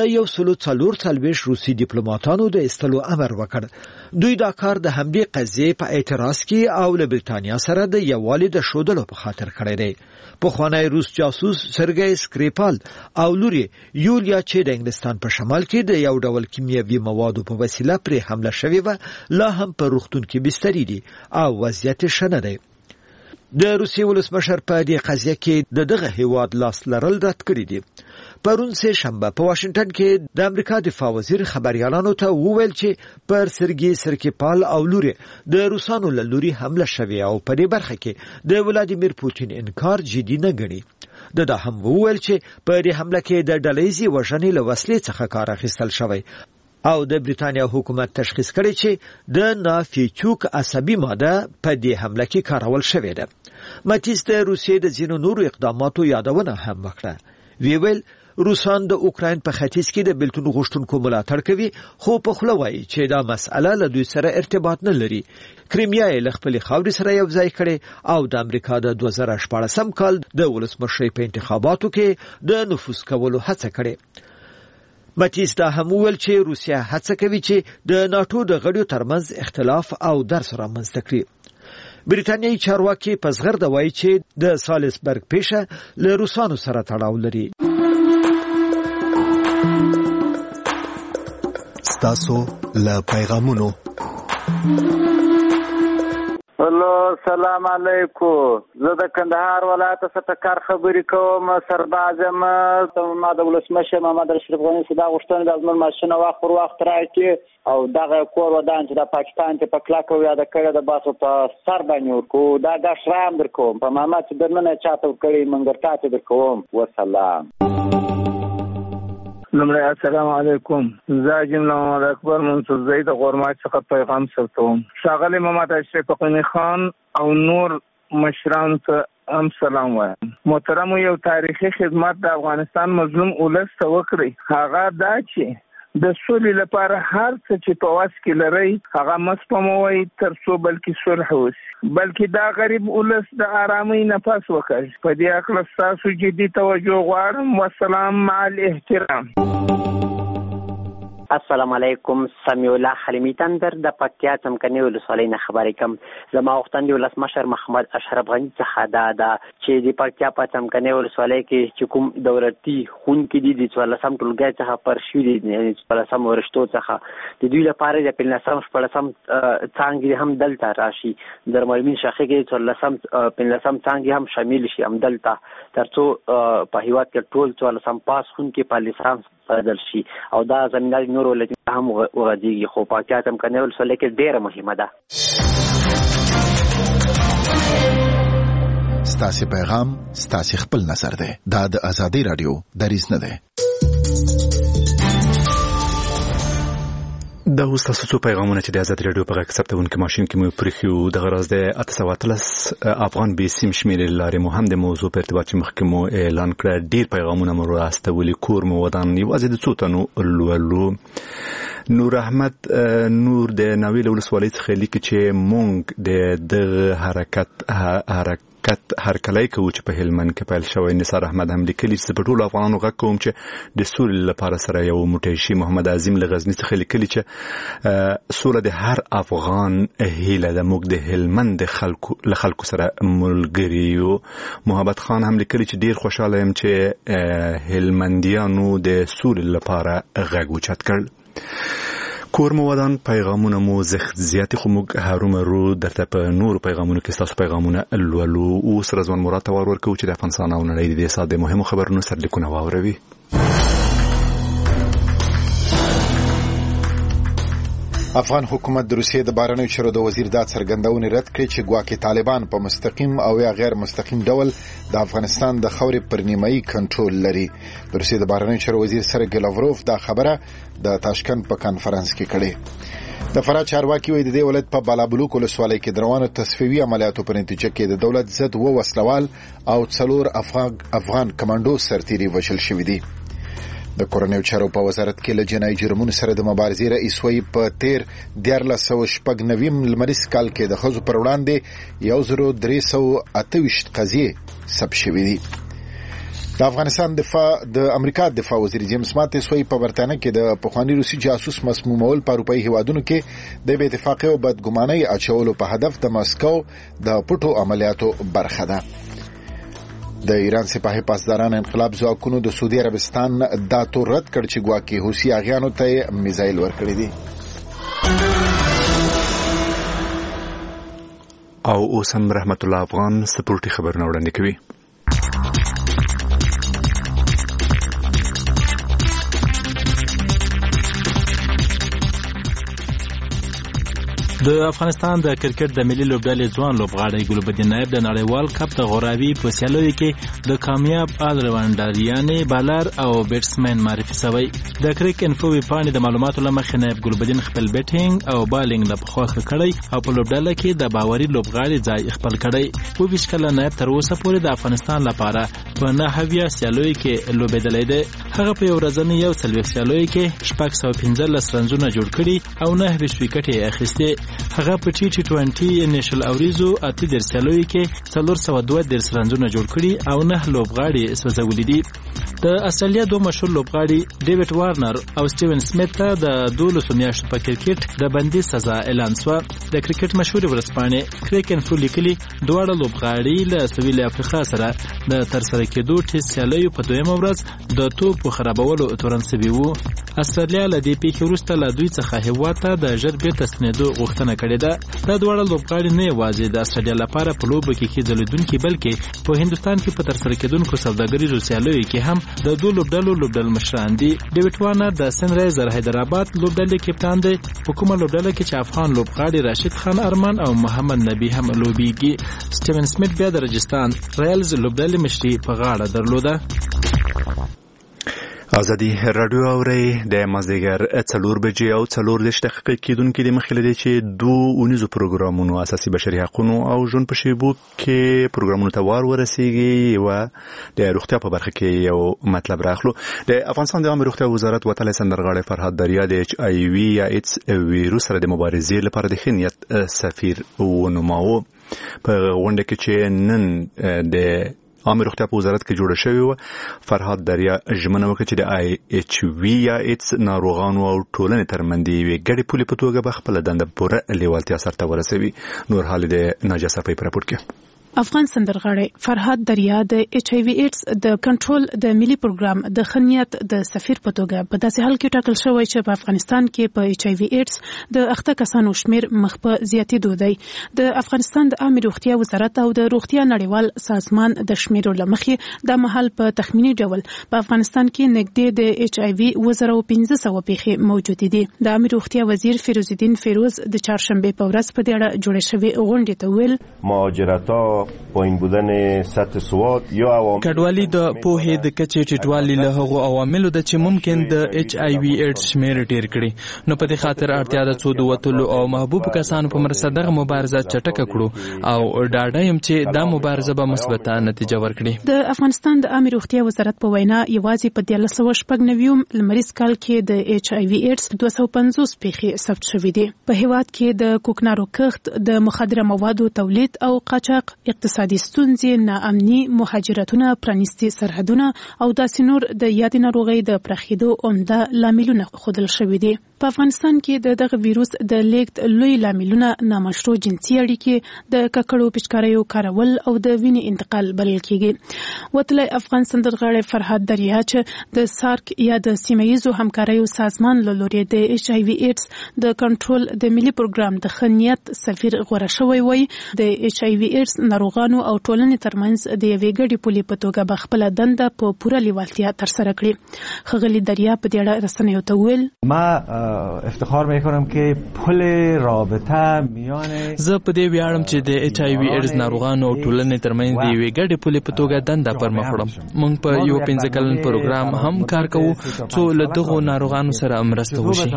S19: 144 روسي ډیپلوماټانو د استلو امر وکړ. دوی دا کار د همدې قضیې په اعتراض کې او له بریتانیا سره د یووالي د شودلو په خاطر کړی دی. پخوانی روس جاسوس سرګی سکریپال او لوري یولیا چې د انګلستان په شمال کې د یو ډول کیمیاوي موادو په وسیله پرې حمله شوې و، لا هم په روغتون کې بستري دي او وضعیت شنه دی. د روسیې ولسمشر په دې قضیه کې دغه هیواد لاس لرل رد کړی دی. پرون سه شنبه په واشنگټن کې د امریکا دفاع وزیر خبريالانو ته وویل چې پر سرګي سرکیپال او لوري د روسانو له لوري حمله شوې او په دې برخه کې د ولادیمیر پوتین انکار جدي نه ګڼي. دا هم وویل چې په دې حمله کې د ډلېزي وژنې له وسلې څخه کار اخیستل شوی او د بریتانیا حکومت تشخیص کړی چې د نافیچوک عصبي ماده په دې حمله کې کارول شوې ده. ماتیس د روسیې د ځینو نورو اقداماتو یادونه هم وکړه. ویل روسان د اوکراین په ختیځ کې د بیلتون غوښتونکو ملاتړ کوي، خو په خوله وایي چې دا مسأله له دوی سره ارتباط نه لري. کریمیا یې له خپلې خاورې سره یو ځای کړي او د امریکا د 2014 کال د ولسمشرۍ په انتخاباتو کې د نفوذ کولو هڅه کړې. ماتیس دا هم ویل چې روسیا هڅه کوي چې د ناتو د غړیو ترمنځ اختلاف او درز رامنځته کړي. بریتانیایی چارواکي په زغرده وایي چې د سالزبرګ پیښه له روسانو سره تړاو لري.
S20: ستاسو له پیغامونو.
S14: هلو، سلام علیکم. زه د کندهار ولایت څخه کار خبرې کوم. سرباز یم. ما د ولسمشر محمد اشرف غني صدا غوښتنه د ازمن ماشین واخ پر وخت راکې او دغه کور ودان چې د پاکستان ته پکلا کو یاد کړی د باسو په سر باندې ورکو دا غشرام درکوم په محمد چې درنه چاته کړی منګرتا ته درکوم. وسلام.
S21: لمړی السلام علیکم. زه جمله محمد اکبر منصور زید غورمات څخه پیغام سپارم. ښاغلی محمد اشرف غني خان او نور مشران ته هم سلام وایم. محترم، یو تاریخي خدمت د افغانستان مظلوم ولس ته وکړي. هغه دا چې د سولې لپاره هر څه چې په واس کې لري هغه مسپموي تر څو بلکې صلح وشي، بلکې دا غریب ولس د آرامۍ نفس وکړي. په دې اړه تاسو جدي توجه غواړم. والسلام مع الاحترام.
S4: السلام علیکم. سمیع الله حلیمی تندر د پکتیا څمکنیو ولسوالۍ نه خبرې کوم. زما غوښتنه ولسمشر محمد اشرف غني څخه دا چې د پکتیا په څمکنیو ولسوالۍ کې چې کوم دولتي ښوونکي دي د 14 ټولګي څخه پر شوي دي، 14 ورشتو څخه د دوی لپاره د 15 څانګې هم دلته راشي. د ملمین شاخه کې 15 څانګې هم شامل شي هم دلته، ترڅو په هیواد کې ټول 14 پاس ښوونکي په لیسانس بدل شي او دا زمینه نور ولې هم وغځيږي. خو پکتیا څمکنیو ولسوالۍ کې ډېره مهمه ده.
S2: ستاسو پیغام ستاسو خپل نظر ده. دا د ازادي رادیو دریځ نه ده.
S1: دا اوس تاسو څو پیغامونه چې د آزادي رادیو په غږ ثبتونکو ماشين کې مو پرېښیو د غرض د 813 افغان بي سیم شمیرې لارې مو هم د موضوع په ارتباط چې مخکې مو اعلان کړ. ډیر پیغامونه مو راستولي. کور مو ودان یوازې د څو تنو لولو. نور احمد نور د ناویل ولسوالۍ څخه لیکي چې مونږ د حرکت هرکلی کوو چې په هلمند کې پیل شوی. نثار احمد هم لیکلي چې په ټولو افغانانو غږ کوم چې د سولې لپاره سره یو موټی شي. محمد عظیم له غزني څخه لیکلي چې سوله د هر افغان هیله ده. موږ د هلمند له خلکو سره ملګري یو. محمد خان هم لیکلي چې ډیر خوشاله یم چې هلمندیانو د سولې لپاره غږ اوچت کړ. کور مو ودان پیغامونه مو زیاتې خو موږ هرومرو درته په نور پیغامونو کې تاسو پیغامونه لولو. اوس رضوان مراد ته ورکو چې د افغانستان او نړۍ د ساده مهمو خبرونو سرلیکونه واوروي.
S2: افغان حکومت د روسیې د بهرنیو چارو د وزیر دا څرګندونه رد کړې چې ګواکې طالبان په مستقیم او یا غیر مستقیم ډول د افغانستان د خاورې پر نیمایي کنټرول لري. د روسیې د بهرنیو چارو وزیر سرګی لاوروف دا خبره د تاشکند په کانفرنس کې کړې. د فراه چارواکي وایي د دې ولایت په بالابلوک ولسوالۍ کې د روانو تصفیوي عملیاتو په نتیجه کې د دولت ضد وسلوال او 4 افغان کمانډو سرتیري وژل شوي دي. د کورنیو چارو په وزارت کې له جنایي جرمونو سره د مبارزې رئیس وایي په 1399 لمریز کال کې د ښځو پر وړاندې 1328 قضیې ثبت شوې دي. د افغانستان د امریکا دفاع وزیر جیمز ماتیس وایي په برتانیه کې د پخوانی روسي جاسوس مسمومول په اروپایي هیوادونو کې د بې اتفاقۍ او بدګمانۍ اچولو په هدف د مسکو د پټو عملیاتو برخه ده. د ایران سپاهي پاسداران انقلاب ځواکونو د سعودي عربستان دا تور رد کړ چې ګواکې حوثي اغیانو ته میزایل ورکړي دي.
S1: او اوس هم رحمت الله افغان سپورټي خبرونه وړاندې کوي.
S8: د افغانستان د کرکټ د ملي لوبډلې ځوان لوبغاړی ګلبدین نایب د نړیوال کپ د غوراوي په سیالیو کې د کامیاب آلراونډریانې بالر او بیټسمن معرفي شوی. د کرک انفو ویپاڼې د معلوماتو له مخې نایب ګلبدین خپل بیټینګ او بالینګ له پخوا ښه کړی او په لوبډله کې د باوري لوبغاړي ځای خپل کړی. په 20 کاله نایب تر اوسه پورې د افغانستان لپاره په 9 سیالیو کې لوبېدلی دی. هغه په یو ورځنۍ 40 سیالیو کې 615 رنزونه جوړ کړي او 9 وکټې اخیستې. هغه په T20 نېشنل اوریزو 8 سیالیو کې 402 رنزونه جوړ کړي او 9 لوبغاړي سوځولي دي. د استرالیا دوه مشهور لوبغاړي ډیوډ وارنر او سټیون سمیت ته د 12 میاشتو په کرکټ د بندي سزا اعلان شو. د کرکټ مشهور ورځپاڼې کرک انفو لیکلي دواړه لوبغاړي له سویل افریقا سره د ترسره کېدو ټیسټ سیالیو په دویمه ورځ د توپ خرابولو تورن سوي وو. استرالیا له دې پیښې وروسته له دوی څخه هیواد ته د ژر بیرته ستنېدو غوښتنه کړې ده. دا دواړه لوبغاړي نه یوازې د استرالیا لپاره په لوبو کې ځلیدونکي بلکې په هندستان کې په ترسره کېدونکو سوداګریزو سیالیو کې هم د دوه لوبډلو مشران دي. ډیوډ وارنر د سن رایزر حیدرآباد لوبډلې کپتان دی. په کومه لوبډله کې چې افغان لوبغاړي راشد خان ارمان او محمد نبی هم لوبېږي. سټیون سمیت بیا د راجستان رایلز لوبډلې مشري په غاړه درلوده.
S1: ازادي رادیو اوري د مازیګر 4 بجې او 4 دقیقې کېدونکې د مخکې لدی چې دوه اونیزو پروګرامونو اساسي بشري حقوقو او ژوند په شیبو کې پروګرامونو ته ورسیږي او د روغتیا په برخه کې یو مطلب راخلو. د افغانستان د عامه روغتیا وزارت وتلی سندرغاړی فرهاد دریا د HIV یا ایدز ویروس سره د مبارزې لپاره د خنیت سفیر ونوماوه. په غونډه کې چې نن د عامه روغتیا په وزارت کې جوړه شوې و. فرهاد دریا ژمنه وکړه چې د آی ایچ وی یا ایډز ناروغانو او ټولنې ترمنځ یوې ګډې پولې په توګه به خپله دنده پوره لیوالتیا سرته ورسوي. نور حال د ناجیه صفی په راپور کې.
S5: افغان سندرغاړی فرهاد دریا د ایچ آی وی ایډز د کنټرول د ملي پروګرام د خنیت د سفیر په توګه په داسې حال کې ټاکل شوی چې په افغانستان کې په ایچ آی وی ایډز د اخته کسانو شمیر مخ په زیاتېدو دی. د افغانستان د عامه روغتیا وزارت او د روغتیا نړیوال سازمان د شمیرو لمخې د مهال په تخمینی ډول په افغانستان کې نږدې د ایچ آی وی 1500 پیښې موجود دي. د عامه روغتیا وزیر فیروز الدین فیروز د چهارشنبه په ورځ په دې اړه جوړې شوې غونډې ته ویل
S22: مهاجرت‌ها پایین بودن سطح سواد یا عوامل
S8: کډوالي د پوهې د کچې ټیټوالي له هغو عواملو د چې ممکن د ایچ آی وی ایډز شمیر ډیر کړي. نو په دې خاطر اړتیا ده څو د وتلو او محبوب کسانو په مرسته دغه مبارزه چټکه کړو او ډاډه یم چې دا مبارزه به مثبته نتیجه ورکړي.
S5: د افغانستان د عامه روغتیا وزارت په وینا یوازې په 1999 لمریز کال کې د ایچ آی وی ایډز 250 پیښې ثبت شوې دي. په هیواد کې د کوکنارو کښت، د مخدره موادو تولید او قاچاق، اقتصادي ستونزې، ناامني، مهاجرتونه، پرانیستي سرحدونه او داسې نور د یادې ناروغۍ د پراخېدو عمده لاملونه ښودل شوي دي. په افغانستان کې د دغه ویروس د لیږد لوی لاملونه نامشروع جنسي اړیکې، د ککړو پچکاریو کارول او د وینې انتقال بلل کېږي. وتلی افغان سندرغاړی فرهاد دریا چې د سارک یا د سیمه ییزو همکاریو سازمان له لورې د ایچ آی وی ایډز د کنټرول د ملي پروګرام د خنیت سفیر غوره شوی وای. د ایچ آی وی ایډز ناروغانو او ټولنې ترمنځ د یوې ګډې پولې په توګه به خپله دنده په پوره لیوالتیا ترسره کړي. ښاغلي دریا په دې اړه رسنیو ته وویل
S23: افتخار میکنم که پل رابطه میان
S8: زه په دې ویاړم چې د ایچ آی وی ایډز ناروغانو او ټولنې ترمنځ د یوې ګډې پولې په توګه دنده پر مخ وړم. موږ په یو 15 کلن پروګرام هم کار کوو څو له دغو ناروغانو سره مرسته وشي.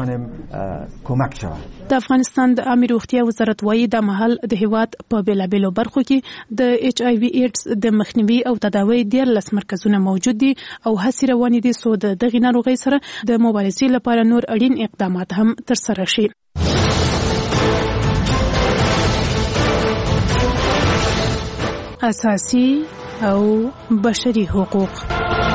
S5: د افغانستان د عامه روغتیا وزارت وايي د مهال د هیواد په بیلابیلو برخو کې د ایچ آی وی ایډز د مخنیوي او تداوی 13 مرکزونه موجود دي او هڅې روانې دي څو د دغې ناروغۍ سره د مبارزې لپاره نور اړین اقدامات هم ترسره شي. اساسي او بشري حقوق.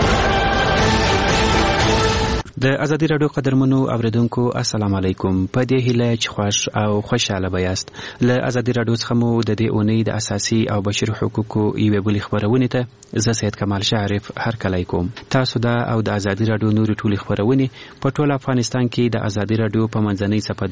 S24: د ازادي رادیو قدرمنو اوریدونکو السلام علیکم. په دې هیله چې خوش او خوشاله بیاست. له ازادي رادیو څخه مو د دې اونۍ د اساسي او بشري حقوقو یوې بلې خبرونه ته زه سید کمال شعرف هرکلی کوم. تاسو دا او د ازادي رادیو نوري ټولې خبرونه په ټول افغانستان کې د ازادي رادیو په منځنۍ صفحه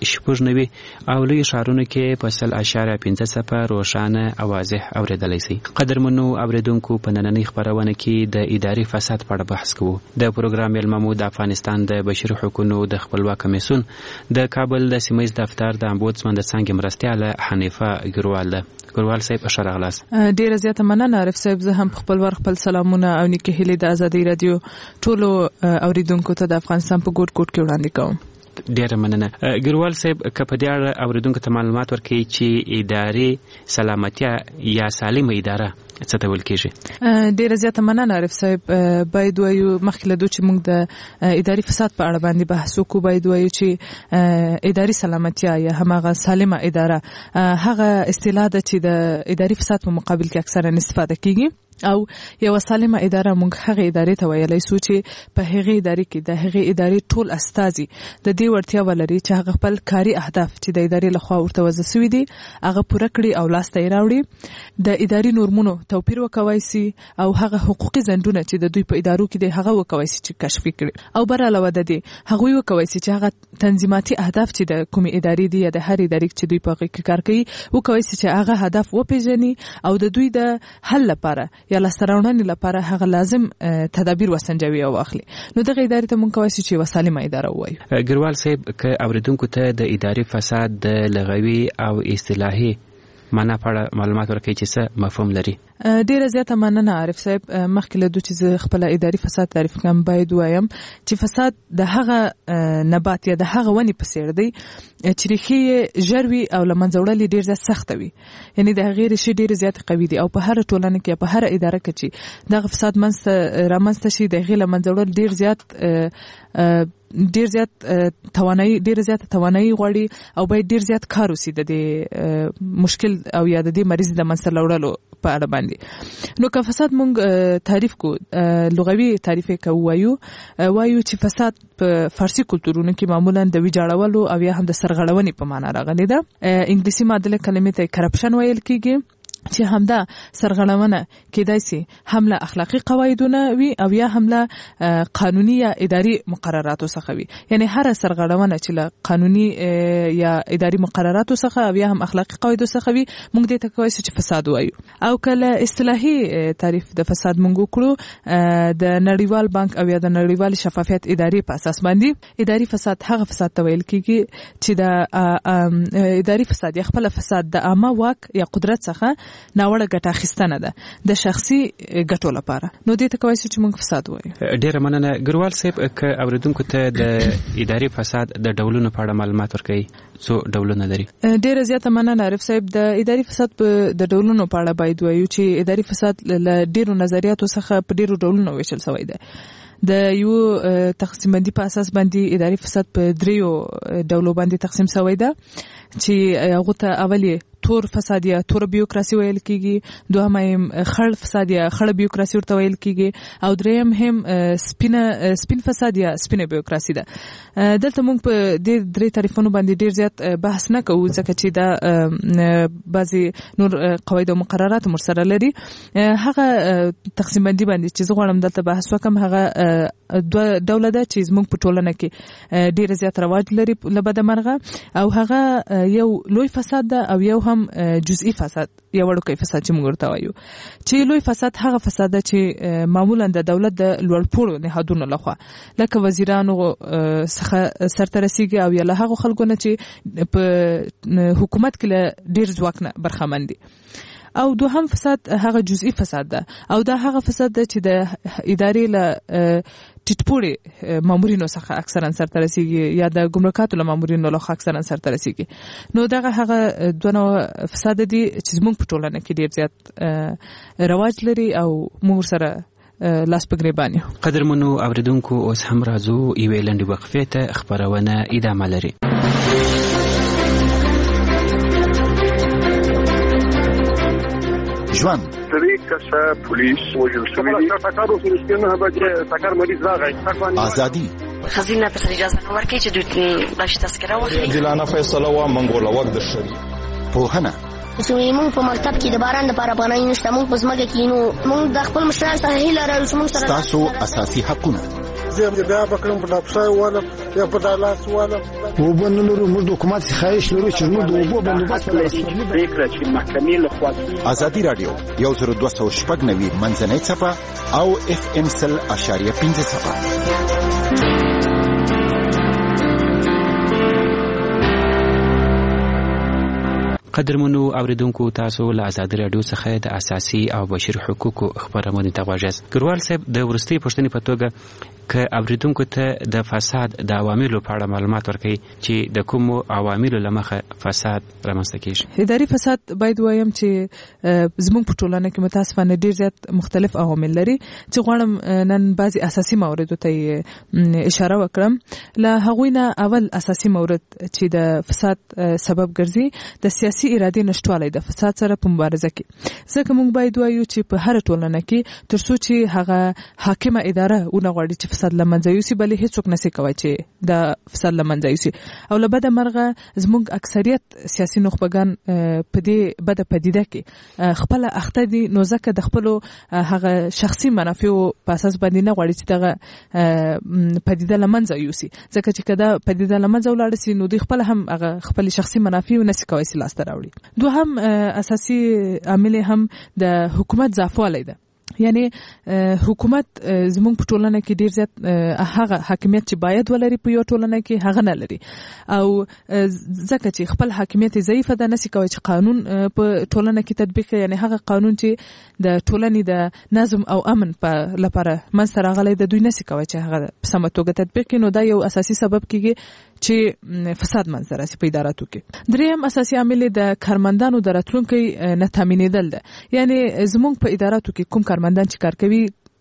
S24: 12 او لوی ښارونو کې په 0.5 روښانه او واضح اوریدلای شئ. قدرمنو اوریدونکو په نننۍ خبرونه کې د اداري فساد په اړه بحث کوو. د پروګرام المامو افغانستان د بشري حقوقو د خپلواک کمیسیون د کابل د سیمه‌ییز دفتر د امبودسمن د څنګه مرستیاله حنیفه ګروال ده. ګروال صاحب اشاره غلاس.
S25: ډیره زیاته مننه عارف صاحب. زه هم خپل ور خپل سلامونه او نیکه هیله د ازادي رادیو ټولو اوریدونکو ته د افغانستان په ګوټ ګوټ کې وړاندې کوم.
S24: ډیره مننه. ګروال صاحب که په دې اړه اوریدونکو ته معلومات ورکړي چې اداري سلامتیا یا سالمه اداره څه ته ویل کېږي؟
S25: ډیره زیاته مننه عارف صاحب. باید وایو مخکې له دوی چې موږ د اداري فساد په اړه باندې بحث وکړو، باید وایو چې اداري سلامتیا یا هماغه سالمه اداره هغه اصطلاح ده چې د اداري فساد په مقابل کې اکثرا استفاده کیږي او یو سالمه اداره موږ هغه ادارې ته ویلای سو چې په هغه ادارې کې د هغه ادارې ټول استازي د دې ورتیا ولري چې هغه خپل کاري اهداف چې د ادارې لخوا ورته وضع شوي دي هغه پوره کړي او لاس ته راوړي. د اداري نورمونو توپیر وکوي سي او هغه حقوقي ځندونه چې د دوی په ادارو کې دي هغه وکوي سي چې کشف کړي او بر علاوه د دې هغه وکوي سي چې هغه تنظیماتي اهداف چې د کومې ادارې دي یا د هر ادارې چې دوی په هغه کې کار کوي وکوي سي چې هغه هدف وپیژني او د دوی د حل لپاره یا لاسته لپاره هغه لازم تدابیر وسنجوي او اخلي. نو دغه ادارې ته مونږ کوي چې وسالمه اداره وایو.
S24: ګروال صاحب که اوریدونکو ته د اداري فساد د لغوي او اصطلاحي معنا په معلومات ورکړي چې څه مفهوم لري؟
S25: ډیره زیاته مننه عارف صاحب. مخکې له دوی چې خپل اداري فساد تعریف کوم باید وایم چې فساد د هغه نبات یا د هغه ونې په څیر دی چې ریښې ژروي او لمنځه وړل ډیر زیات سخت وي، یعنی د هغې ریښې ډیر زیات قوي دي او په هر ټولنه کې په هر اداره کې چې دغه فساد رامنځته شي د هغې لمنځه وړل ډیر زیات توانایي غواړي او باید ډیر زیات کار وشي د دې مشکل او یا د دې مریض د منځته وړلو په اړه باندې. نو که فساد مونږ تعریف کو لغوي تعریف کوو وایو چې فساد په فارسی کلتورونو کې معمولا د ویجاړولو او یا هم د سرغړونې په معنا راغلی ده. انګلیسي معادله کلمې ته کرپشن ویل کیږي چې همدا سرغړونه کېدای شي هم له اخلاقی قواعدونه وي او یا هم له قانوني یا اداري مقرراتو څخه وي. یعنی هر سرغړونه چې له قانوني یا اداري مقرراتو څخه او یا هم اخلاقی قواعدو څخه وي موږ دې ته کوي چې فساد وایو. او کله اصطلاحي تعریف د فساد موږ وکړو د نړیوال بانک او یا د نړیوال شفافیت اداري په اساس باندې اداري فساد هغه فساد ته ویل کیږي چې د اداري فساد یا خپل فساد د عامه واک یا قدرت څخه ناوړه ګټه اخیستنه ده د شخصي ګټو لپاره. نو دې ته کوي چې موږ فساد وایو.
S24: ډېر مننه ګروال صاحب. که اوریدونکو ته د اداري فساد د ډولونو په اړه معلومات ورکړي څو ډولونه لري؟
S25: ډېر زیاته مننه عارف صاحب. د اداري فساد په د ډولونو په اړه باید وایو چې اداري فساد له ډېرو نظریاتو څخه په ډېرو ډولونو ویشل شوی دی. د یو تقسیم بندي په اساس باندې اداري فساد په دریو ډولو باندې تقسیم شوی دی چې هغه ته اولی تور فساد یا تور بیوکراسي ویل کیږي، دوهم خړ فساد یا خړ بیوکراسي ورته ویل کیږي، او دریم هم سپین فساد یا سپینه بیوکراسي ده. دلته موږ په دې درې تعریفونو باندې ډیر زیات بحث نه کوو ځکه چې دا بعضی نور قواعد او مقررات مرسره لري. هغه تقسیم بندي باندې چې زه غواړم دلته بحث وکم هغه دوه ډوله ده چې زموږ په ټولنه کې ډیر زیات رواج لري لبد مرغه، او هغه یو لوی فساد ده او یو هم جزئی فساد یا وړوکی فساد چې موږ ورته وایو. چې لوی فساد هغه فساد ده چې معمولا د دولت د لوړپوړو نهادونو لخوا لکه وزیرانو څخه سرته رسیږي او یا له هغو خلکو نه چې په حکومت کې له ډیر ځواک نه برخمن دي. او دوهم فساد هغه جزئی فساد ده، او دا هغه فساد ده چې د ادارې له ټیټپوړي مامورینو څخه اکثرا سرته رسیږي یا د ګمرکاتو له مامورینو لخوا اکثرا سرته رسیږي. نو دغه هغه دوه نوع فساد دي چې موږ په ټولنه کې ډیر زیات رواج لري او موږ سره لاس په ګریبان یو.
S24: قدرمنو اوریدونکو اوس هم راځو یوې لنډې وقفې ته، خپرونه ادامه لري.
S2: ژوند
S7: پولیس وجل
S2: ازادي
S6: خزینه ته اجازه نه ورکړي چې دوی باش تذکره واخلي.
S9: جلانه فیصله وا منګوله وخت د شری
S2: پوهنه
S10: موږ په مکتب کې د باران لپاره باندې نشته، موږ په ځمکه کې نو موږ د خپل مشران سره هیله لرو چې موږ سره
S2: تاسو اساسي حقونه
S11: زه بیا بکرم په لابسای ولا یا په دالاس ولا وبنلو موږ د حکومت خواهش لرو چې موږ د وبو بندوبست
S14: فکر چې محکمې له خوا
S2: ازادي رادیو 1290 منځنۍ صفه او FM 100.5 صفه.
S24: قدرمنو اوریدونکو، تاسو له ازادي رادیو څخه د اساسي او بشري حقوقو خبرونه ته غواړئ. ګروال صاحب، د ورستي پښتنې په توګه که اوریدونکو ته د فساد د عواملو په اړه معلومات ورکړي چې د کومو عواملو لمخه فساد رامنځته کیږي.
S25: اداري فساد باید وایم چې زموږ په ټولنه کې متاسفانه ډیر زیات مختلف عوامل لري چې غواړم نن بعضی اساسي موردو ته اشاره وکړم. له هغوی نه اول اساسي مورد چې د فساد سبب ګرځي د سیاسي ارادې نشټوالی د فساد سره په مبارزه کې. ځکه موږ باید وایو چې په هر ټولنه کې ترڅو چې هغه حاکمه اداره ونه غواړي چې فساد لمنځه یوسي، بلې هیڅوک نشي کوي چې د فساد لمنځه یوسي. او له بده مرغه زموږ اکثریت سیاسي نخبگان په دې بده پدیده کې خپل اخته دي، نو ځکه د خپل هغه شخصي منافع په اساس باندې نه غواړي چې دغه پدیده لمنځه یوسي. ځکه چې کدا پدیده لمنځه ولاړ سي نو دوی خپل هم هغه خپل شخصي منافع نشي کوي سلاست راوړي. دوهم اساسي عامل هم د حکومت ضعفوالی ده. یعنی حکومت زموږ په ټولنه کې ډیر زیات هغه حاکمیت چې باید ولري په یو ټولنه کې هغه نه لري، او ځکه چې خپل حاکمیت ضعیفه ده نشي کوي چې قانون په ټولنه کې تطبیق کړي. یعنی هغه قانون چې د ټولنې د نظم او امن په لپاره منځته راغلی د دوی نشي کوي چې هغه په سمه توګه تطبیق کړي. نو دا یو اساسي سبب کیږي چې فساد منځته راسي په اداراتو کې. دریم اساسي عامل د کارمندانو د راتلونکي نه تامینېدل ده. یعنی زموږ په اداراتو کې کوم کارمندان چې کار کوي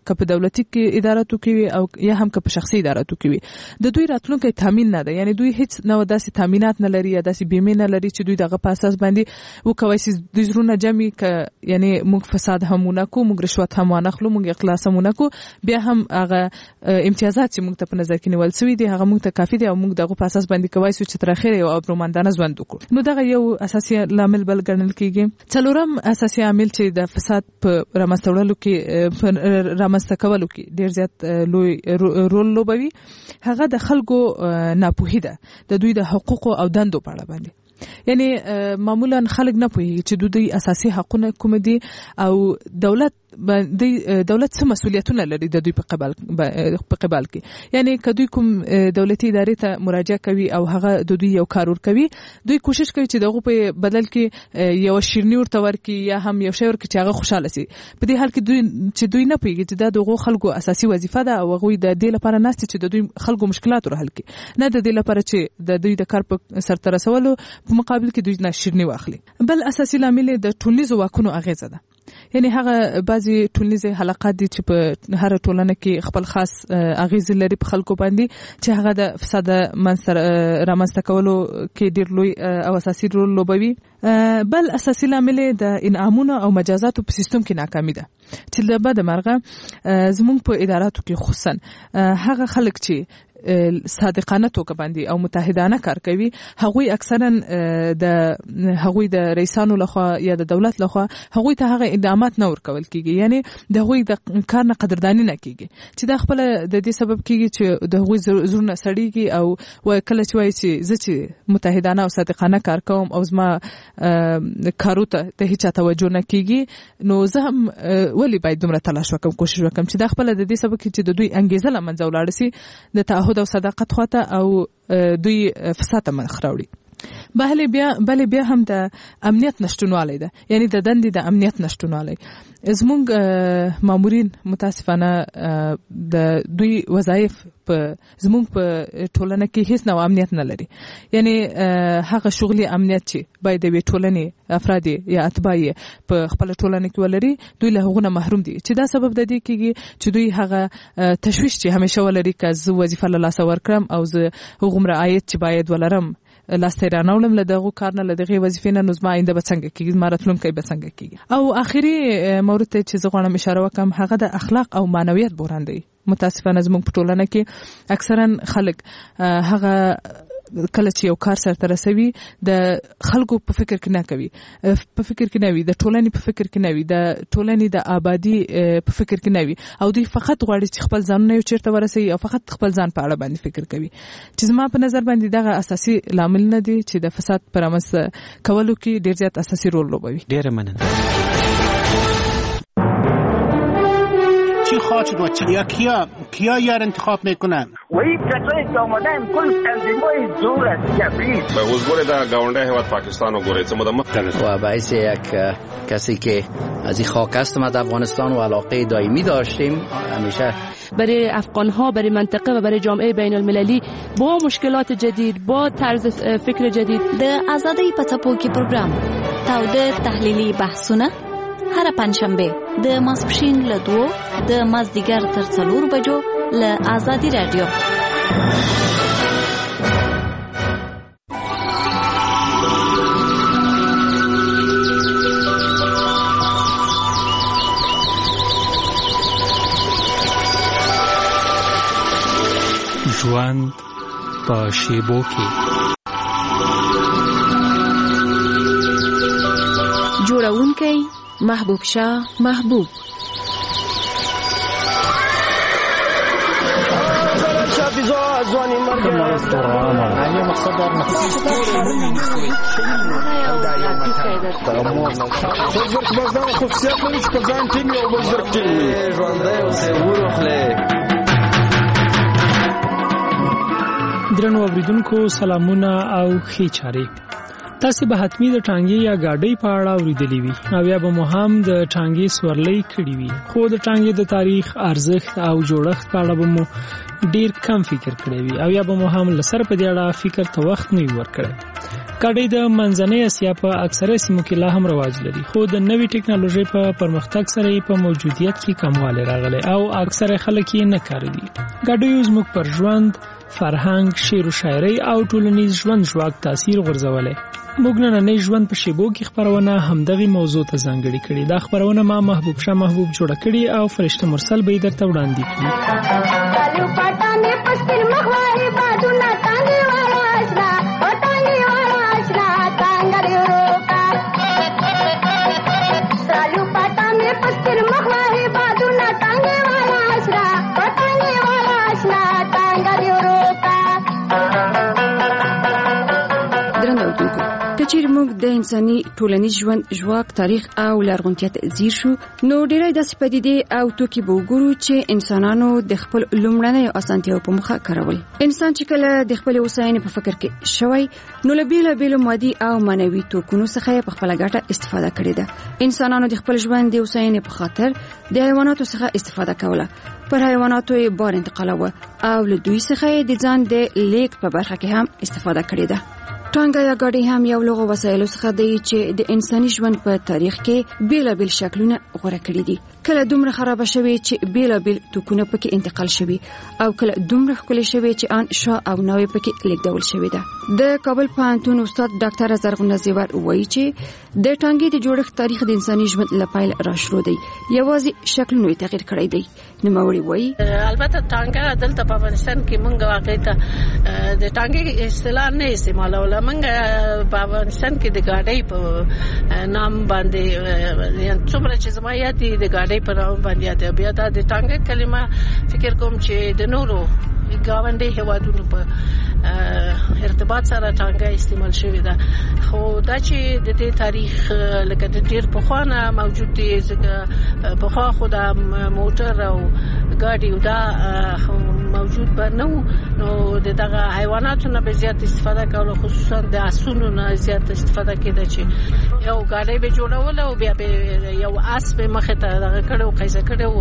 S25: که په دولتي کې اداراتو کې وي او یا هم که په شخصي اداراتو کې وي د دوی راتلونکي تامین نه ده. یعنی دوی هیڅ نو داسې تامینات نه لري یا داسې بیمه نه لري چې دوی دغه په اساس باندې وکوي چې د زرونه جمع ک یعنی موږ فساد همونه کو، موږ رشوت هم ونخلو، موږ اخلاص همونه کو، بیا هم هغه امتیازات چې موږ ته په نظر کې نیول شوی دي هغه موږ ته کافي دي او موږ دغه په اساس باندې کوي چې تر اخره یو ابرومندانه ژوند وکړو. نو دغه یو اساسي لامل بل ګڼل کیږي. څلورم اساسي عامل چې د فساد په رامنځته کولو کې ډیر زیات لوی رول لوبوي هغه د خلکو ناپوهي ده د دوی د حقوقو او دندو په اړه باندې. یعنی معمولا خلک نه پوهیږي چې دوی اساسي حقونه کوم دي او دولت څه مسؤلیتونه لري د دوی په قبال کې. یعنی که دوی کوم دولتي ادارې ته مراجعه کوي او هغه د دوی یو کار ورکوي دوی کوشش کوي چې دغه په بدل کې یو شیرنی ورته ورکړي یا هم یو شی ورکړي چې هغه خوشاله شي. په دې حال کې دوی نه پوهیږي چې دا دغه خلکو اساسي وظیفه ده او هغه د دې لپاره ناست چې د دوی خلکو مشکلات حل کړي، نه د دې لپاره چې د دوی د کار په سرته رسولو په مقابل کې دوی نه شیرنی واخلي. بل اساسي لامل د ټولنیزو واکونو اغیزه ده. یعنی هغه بعضی ټولنیزه حلقات دي چې په هر ټولنه کې خپل خاص اغیز لري په خلکو باندې چې هغه د فساد رامنځته کولو کې ډیر لوی او اساسي رول لوبوي. بل اساسي لامل د انعامونو او مجازاتو په سیستم کې ناکامي ده چې له بده مرغه زموږ په اداراتو کې خصوصا هغه خلک چې صادقانه توګه باندې او متحدانه کار کوي هغوی اکثرا د رئیسانو لخوا یا د دولت لخوا هغوی ته هغه اقدامات نه ورکول کیږي. یعنی د هغوی د کار نه قدردانی نه کیږي چې دا خپل د دې سبب کیږي چې د هغوی زړونه سړیږي او کله چې وایي چې زه چې متحدانه او صادقانه کار کوم او زما کارو ته هیڅ توجه نه کیږي نو زه هم ولی باید دومره تلاش وکم کوشش وکم چې دا خپل د دې سبب کیږي چې د دوی انګیزه لمنځه ولاړ شي د تعهد او صداقت خواته او دوی فساد ته مخ راوړي. بل بیا هم د امنیت نشټونوالی ده. یعنی د دندې د امنیت نشټونوالی زموږ مامورین متاسفانه د دوی وظایف زموږ په ټولنه کې هیڅ نوع امنیت نه لري. یعنی هغه شغلي امنیت چې باید د ټولنې افراد یا اتباع په خپل ټولنه کې ولري دوی له هغه محروم دي چې دا سبب د دې کېږي چې دوی هغه تشویش چې همیشه ولري که زه وظیفه له لاسه ورکړم او زه هغومره عاید چې باید ولرم لاسته رانولم له دغه کار نه له دغه وظیفې نه نو زما آینده به څنګه کېږي زما راتلونکی به څنګه کېږي. او آخري مورد ته چې زه غواړم اشاره وکړم هغه د اخلاق او معنویت بحران دی. متاسفانه زموږ په ټولنه کې اکثرا خلک هغه کله چې یو کار سرته رسوي د خلکو په فکر کې نه کوي، په فکر کې نه وي، د ټولنې په فکر کې نه وي، د ټولنې د آبادی په فکر کې نه وي او دوی فقط غواړي چې خپل ځانونه یو چیرته ورسوي او فقط خپل ځان په اړه باندې فکر کوي چې زما په نظر باندې دغه اساسي لامل نه دی چې د فساد پر رامنځته کولو کې ډیر زیات اساسي رول لوبوي.
S24: ډیر مننه.
S3: چی خواهد شد و کیا یار انتخاب میکنن؟
S12: و این کسایی که آمدن کل تنظیم‌های زور است کبیر.
S13: به حضور در گاونده هیواد پاکستان و گوریت مدمت
S16: و باعث یک کسی که از این خاک هستم از افغانستان و علاقه دائمی داشتیم همیشه
S18: برای افغان‌ها، برای منطقه و برای جامعه بین المللی با مشکلات جدید، با طرز فکر جدید.
S26: د آزادۍ په څپو کې پروګرام تاوده تحلیلي بحثونه هر پنځشنبه د ماسپښین له 2 د مازدیګر تر 4 بجو له آزادي رادیو.
S24: ژوند په شیبو کې
S26: جوړونکی محبوب شاه محبوب.
S8: درنو اوریدونکو سلامونه او ښې چارې.
S4: تاسو به حتمی د ټانګي یا ګاډۍ په اړه اوریدلی وي او یا به مو هم د ټانګي سورلۍ کړی وي، خو د ټانګي د تاریخ، ارزښت او جوړښت په اړه به مو ډیر کم فکر کړی وي او یا به مو هم لسر په دې اړه فکر ته وخت نه ورکړي. ګاډۍ د منځنۍ اسیا په اکثره سیمو کې لا هم رواج لري، خو د نوې ټکنالوژي په پرمختګ سره په موجودیت کې کموالی راغلی او اکثره خلک یې نه کاروي. ګاډۍ زموږ پر ژوند، فرهنګ، شعر و شاعري او ټولنیز ژوند ژواک تاثیر غورځولی. موږ نننی ژوند په شیبو کې خبرونه همدغه موضوع ته ځانګړې کړې. دا خبرونه ما محبوب شاه محبوب جوړه کړې او فرشته مرسل به درته وړاندې کړي.
S15: چیرې موږ د انساني ټولنیز ژوند ژواک، تاریخ او لرغونتیا ته ځیر شو، نو ډېرې داسې پدیدې او توکي به وګورو چې انسانانو د خپل لومړنۍ اسانتیاو په مخه کارول. انسان چې کله د خپل هوساینې په فکر کې شوی، نو له بیلابیلو مادي او معنوي توکونو څخه په خپله ګټه استفاده کړې ده. انسانانو د خپل ژوند د هوساینې په خاطر د حیواناتو څخه استفاده کوله، پر حیواناتو یې بار انتقالوه او له دوی څخه د ځان د لیږد په برخه کې هم استفاده کړې ده. ټانګه یا ګاډۍ هم یو له وسایلو څخه دی چې د انساني ژوند په تاریخ کې بیلابیل شکلونه غوره کړي دي. کله دومره خراب شوی چې بیلابیل توکونه پکې انتقال شوی او کله دومره ښکلي شوی چې ان شا او نوې پکې لیکدول شوی ده. د کابل پوهنتون استاد ډاکټر زرغونه زیور وایي چې د ټانګې د جوړښت تاریخ د انساني ژوند له پیل را شروع دی، یوازې شکلونه یې تغیر کړی دی. نوموړي وایي
S17: البته ټانګه دلته په افغانستان کې موږ واقعي ته د ټانګې اصطلاح نه استعمالوله. موږ په افغانستان کې د ګاډۍ په نام باندې څومره چې زما یاد دي د ګاډۍ په نام باندې یاد. بیا دا د ټانګې کلمه فکر کوم چې د نورو ګاونډي هیوادونو په ارتباط سره ټانګه استعمال شوې ده، خو دا چې د دې تاریخ لکه د ډیر پخوانه موجود دي، ځکه پخوا خو د موټر او ګاډي دا موجود به نه و، نو دغه حیواناتو نه به زیات استفاده کوله، خصوصا د اسونو نه زیات استفاده کېده چې یو ګاډی به جوړول او بیا به یو اس به مخه ته دغه کړو قیزه کړو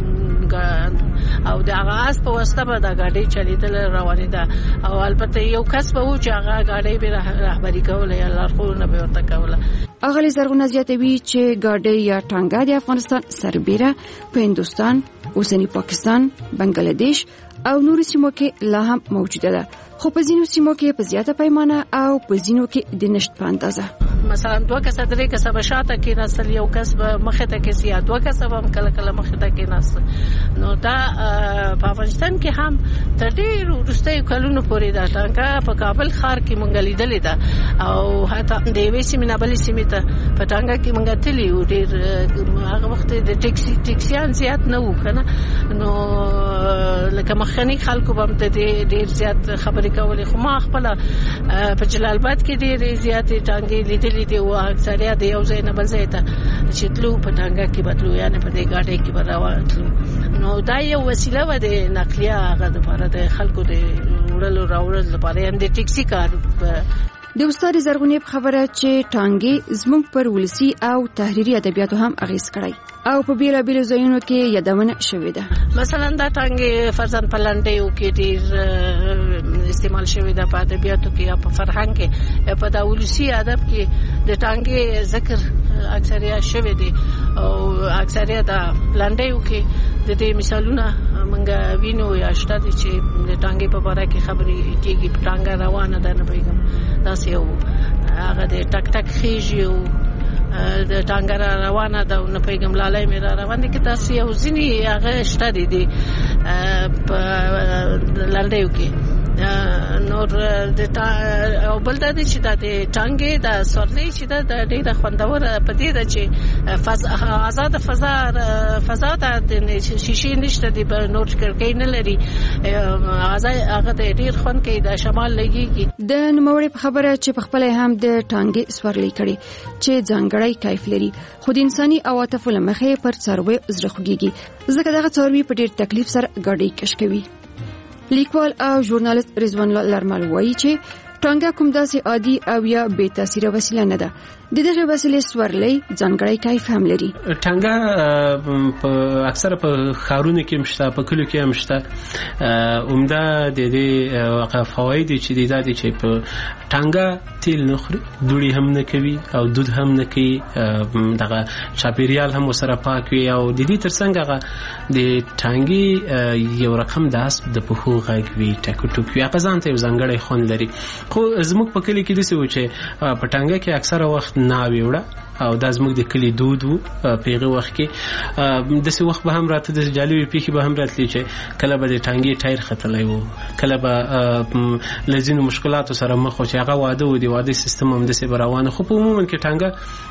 S17: او د هغه اس په واسطه به د ګاډي چلیدل روانې ده. او البته یو کس به و چې هغه ګاډي به رهبری کوله یا لارښوونه به ورته کوله.
S15: اغلی زرغونه زیاتوي چې ګاډي یا ټانګه د افغانستان سربېره په هندوستان، اوسنی پاکستان، بنگلاديش او نورو سیمو کې لا هم موجوده ده، خو په ځینو سیمو کې په زیاته پیمانه او په ځینو کې د نشټ په اندازه.
S17: مثلا 2 کس 3 کس به شاته کې نسل، یو کس به مخه ته کې سي، 2 کس به کله کله مخه ته کې نسل. نو دا په افغانستان کې هم تر ډیرو وروستي کلونو پورې دا ټانګه په کابل ښار کې مونږ لیدلې ده او حتی د وې سیمه بلې سیمه ته په ټانګه کې مونږ تللی و. ډیر هغه وخت د ټیکسیان زیات نه و کنه، نو لکه مخکنی خلکو به ته ډیر زیات خبرې کولې، خو ما خپل په جلال آباد کې ډیر زیات ټانګې لیدلې دي او اکثریت یو ځای نه بل ځای ته چې تلو په ټانګه کې بدلو، یعنی په دې ګاډۍ کې به روانتلو. نو دا یو وسیله و د نقلیه هغه لپاره د خلکو د وړلو راوړلو لپاره، یعنی د ټیکسي کار.
S15: د استاد زرغونې په خبره چې ټانګې زموږ پر ولسی او تحریري ادبیاتو هم اغیز کړی او په بیلابیلو ځایونو کې یادونه شوې ده.
S17: مثلا دا ټانګې فرزن په لنډیو کې ډیر استعمال شوې ده، په ادبیاتو کې یا په فرهنګ کې یا په دا ولسی ادب کې د ټانګې ذکر اکثریت شوې دي او اکثریت دا لنډیو کې د دې مثالونه منګه وینو یا شته چې د ټانګې په اړه کې خبرې کېږي. ټانګه روانه ده نه پیغام داسې یو هغه د ټک ټک خېږي او د ټانګه روانه ده نه پیغام لالای مې روان دي کې تاسو یو ځینی هغه شته دي په لنډیو کې. نور د او بل د چې د ټانګې د سورلۍ چې د ډېره خوندور په دې ده چې آزاد فضا د شیشې نشته دی، به نور کړکۍ نه لري، هغه د ډېر خوند کوي، د شمال لګيږي.
S15: د نوموړي په خبره چې په خپل هم د ټانګې سورلۍ کړي چې ځانګړی کیف لري، خو د انساني عواطفو له مخې پر څاروي زړه خوږيږي، ځکه دغه څاروي په ډېر تکلیف سره ګاډۍ کش کوي. لیکوال او ژورنالیست رضوان الله لرمل وایي چې ټانګه کوم داسې عادي او یا بې تاثیره وسیله نه ده. د دغه وسیلې سورلۍ ځانګړی کیف هم لري.
S1: ټانګه په اکثره په ښارونو کې مشته، په کلیو کې هم شته. عمده د دې فواید چې د دې چې په ټانګه تیل نه خوري، دوړي هم نه کوي او دود هم نه کوي، دغه چاپیریال هم وسره پاک وي. او د دې ترڅنګ هغه د ټانګي یو رقم د اسب د پښو غږ وي، ټکو ټکو وي، هغه ځان ته یو ځانګړی خوند لري. خو زموږ په کلی کې داسې و چې په ټانګه کې اکثره وخت ناوې وړه او دا زموږ د کلی دود وو. په هغه وخت کې داسې وخت به هم راته د جالبې پیښې به هم راتلې چې کله به د ټانګي ټایر ختلی وو، کله به له ځینو مشکلاتو سره مخ و چې هغه واده و، د واده سیستم هم داسې به روانه. خو په عموما کې ټانګه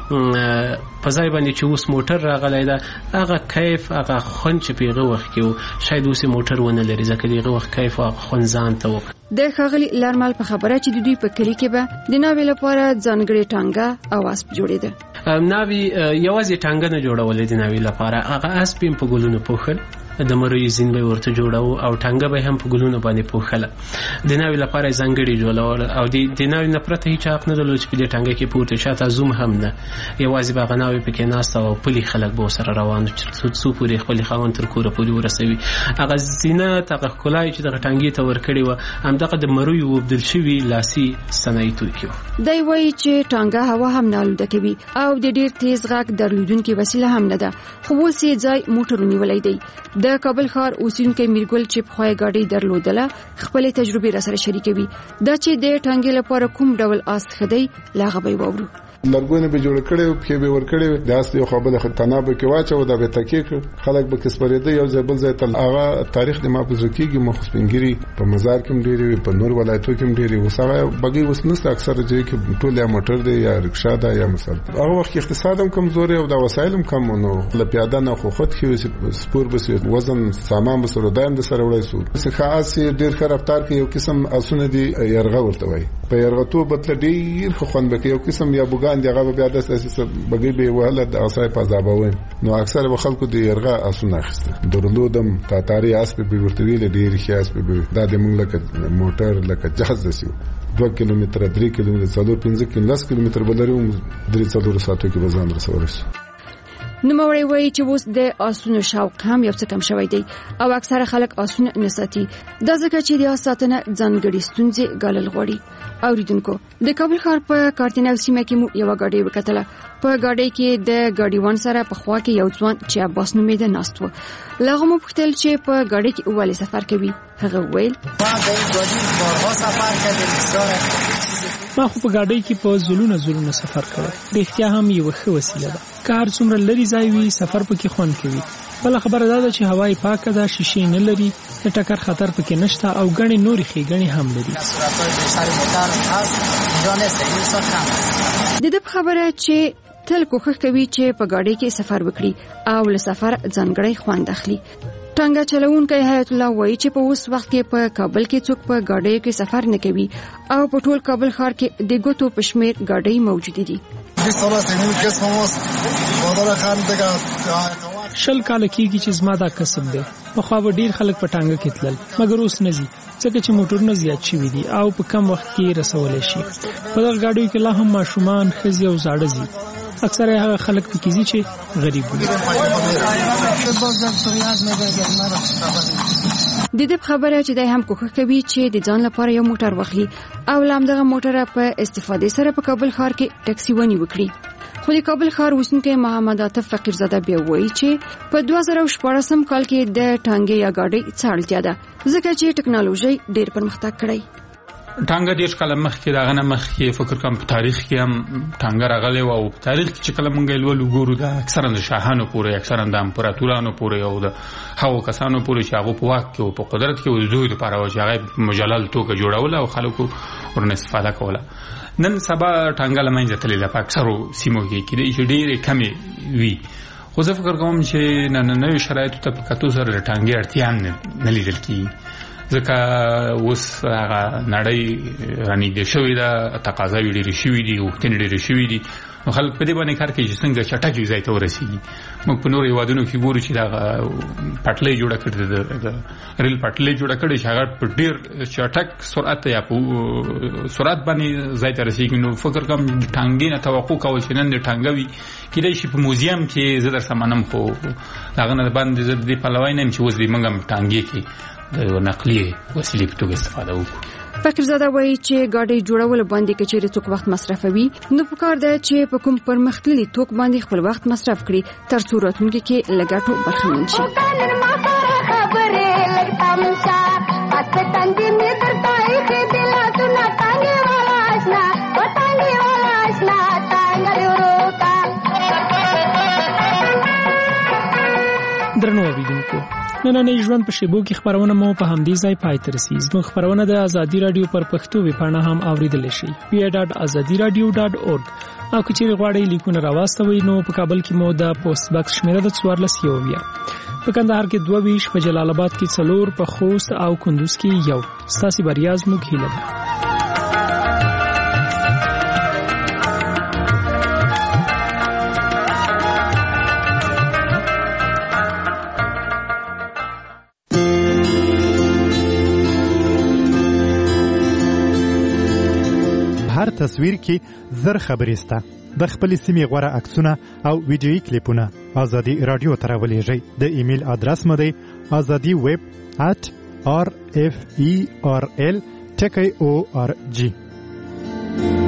S1: په ځای باندې چې اوس موټر راغلی ده، هغه کیف هغه خوند چې په هغه وخت کې و شاید اوس موټر ونه لري، ځکه د هغه وخت کیف او خوند ځان ته و.
S15: د ښاغلي لارمل په خبره چې د دوی په کلی کې به د ناوې لپاره ځانګړې ټانګه او اسب جوړېده.
S1: ناوې یوازې ټانګه نه جوړولې، د ناوې لپاره هغه اسب په ګلونو پوښل، د مروي زین به ورته جوړاو او ټانګه به هم په ګلونو باندې پوښله. د ناوې لپاره ځانګړې جوړول او د ناوې نه پرته هیڅ حق نه درلود چې په دې ټانګه کې پورته شاته زوم هم نه، یوازې به هغه ناوې پکې ناسته او پلي خلک به سره روان څو پورې خپل خاوند تر کوره پورې ورسوي. هغه زینت هغه ښکلای چې دغه ټانګې ته ورکړې و همدغه د مروي وبدل شوي لاسي صنایع توکي.
S15: دی وایي چې ټانګه هوا هم نه آلوده کوي او د ډېر تیز غږ درلودونکې وسیله هم نه ده. خو اوس یې ځای موټر ونیولی دی. د کابل ښار اوسیدونکی میرګل چې پخوایي ګاډۍ درلودله خپلې تجربې راسره شریکوي. دا چې د ټانګې لپاره کوم ډول آس ښه دی له هغه به یې واورو.
S19: لرګونه به جوړ کړي او پښې به ور کړي، د اس یو خبره خطرناک به کې واچو، دا به تکي کړ، خلک به کسبرېده یو ځای بل ځای ته. هغه تاریخ د ما په ذکیږي مخ سپینګری په مزار کې ډېری، په نور ولایتو کې ډېری، وسره بګي وسنست اکثر ځای کې ټول یا موټر دی یا رکشا ده یا مثلا. هغه وخت اقتصاد هم کمزوري او د وسایل هم کم نو ل پیاده نه خو خود کې سپور بس وزن سامان به سره دایم د سره وړای سو. څه خاص ډېر ښه رفتار کې یو قسم اسونه دي يرغه ورته وای، په يرغتو بتل ډېر خو خوند بکې یو قسم یا بوګان دغه بیا د اساس بګي به وهله د اسای پازابوي. نو اکثر به خلکو د يرغه اسونه اخیسته، درلودم تاتاری اس په ورتویل ډېر خیاس په دا د مونږ لکه موټر لکه جهاز دسیو 2 کیلومتر 3 کیلومتر 4-5 کیلومتر بلریو 3-4 ساعتو کې بزان رسول شي.
S15: نوموړی وایي چې اوس د آسونو شوق هم یو څه کم شوی دی او اکثره خلک آسونه نه ساتي، دا ځکه چې د آس ساتنه ځانګړې ستونزې ګالل غواړي. اوریدونکو، د کابل ښار په کارتینو سیمه کې مو یوه ګاډۍ وکتله. په ګاډۍ کې د ګاډیوان سره په خوا کې یو ځوان چې عباس نومېده ناست و. له هغه مو پوښتل چې په ګاډۍ کې ولې سفر کوي. هغه وویل
S4: ما خو په ګاډۍ کې په زلونه سفر کړی، رښتیا هم یو ښه وسیله ده. کار څومره لري ځای وي سفر پکې خوند کوي. بل خبره دا ده چې هوا پاکه ده، شیشې نه لري، د ټکر خطر پکې نشته او غني نورې ښېګڼې هم لري.
S15: د دې خبره چې تل کوښښ کوي چې په ګاډۍ کې سفر وکړي او له سفر ځانګړی خوند اخلي. ټانګه چلوونکی حیات الله وایي چې په اوس وخت کې په کابل کې څوک په ګاډۍ کې سفر نه کوي او په ټول کابل ښار کې د ګوتو په شمېر ګاډۍ موجود دي.
S4: 20 کاله کېږي چې زما دا کسب دی. پخوا به ډېر خلک په ټانګه کې تلل، مګر اوس نه ځي ځکه چې موټرونه زیات شوي دي او په کم وخت کې رسولی شي. په دغه ګاډیو کې لا هم ماشومان، ښځې او زاړه ځي. اکثره هغه خلک پکې ځي چې غریب وي.
S15: د دې خبره چې دای هم کوښښ کوي چې د ځان لپاره یو موټر واخلي او لامدغه موټر په استفادې سره په کابل ښار کې ټکسي ونی وکړي. خو د کابل ښار اوسیدونکی محمد عاطف فقیرزاده بیا وایي چې په 2014 کال کې د ټانګې یا ګاډۍ څه اړتیا ده ځکه چې ټکنالوژي ډېر پرمختګ کړی.
S20: ټانګه ډېر کله مخکې دا غنه مخکې فکر کوم په تاریخ کې هم ټانګه راغلی او په تاریخ کې چې کله مونږ یې وګورو دا اکثرا د شاهانو پورې، اکثرا د امپراتورانو پورې او د هغو کسانو پورې چې هغه په واک کې او په قدرت کې او زوی لپاره و چې هغه مجلل توګه جوړول او خلکو ورنه استفاده کوله. نن سبا ټانګه لمنځه تللې ده په اکثرو سیمو کې چې ډېرې کمې وي. خو زه فکر کوم چې نننیو شرایطو ته په کتو سره د ټانګې اړتیا هم نه لیدل کېږي ځکه اوس هغه نړۍ رانږدې شوې ده، تقاضاوې ډېرې شوي دي، غوښتنې ډېرې شوي دي. نو خلک په دې باندې کار کوي چې څنګه چټک یو ځای ته ورسیږي. موږ په نورو هیوادونو کې ګورو چې دا پټلۍ جوړه کړې ده، د ریل پټلۍ جوړه کړې چې هغه په ډېر چټک سرعت یا په سرعت باندې ځای ته رسیږي. نو فکر کوم ټانګې نه توقع کول چې نن د ټانګوي کېدای شي په موزیم کې زه در سمانم، خو هغه نه باندې زه دې پلوی نه یم چې اوس دې موږ هم ټانګې کې د نقلیه وسیلې په توګه استفاده وکړو.
S15: فقیرزاده وایي چې ګاډي جوړول باندې کچېرې څوک وخت مصرفوي، نو پکار ده چې په کوم پرمختللي توک باندې خپل وخت مصرف کړي تر څو راتلونکي کې لګټو برخمن شي.
S4: درنو اوریدونکو، نننۍ ژوند په شیبو کې خبرونه مو په همدې ځای پای ته رسیږي. زموږ خبرونه د ازادي رادیو پر پښتو ویبپاڼه هم اوریدلی شئ www.azadiradio.org. او که چیرې غواړئ لیکونه راواستوئ نو په کابل کې مو د پوسټ باکس شمیره د 14 په کندهار کې 22، په جلال آباد کې 4، په خوست او کندوز کې 1. ستاسو بریا زموږ هیله ده.
S5: هر تصویر کې زر خبرې سته. د خپل سیمې غوړه عکسونه او ویډیويي کلیپونه ازادي رادیو ته راولېږئ. د ایمیل ادرس مو دی azadiweb@rferl.org.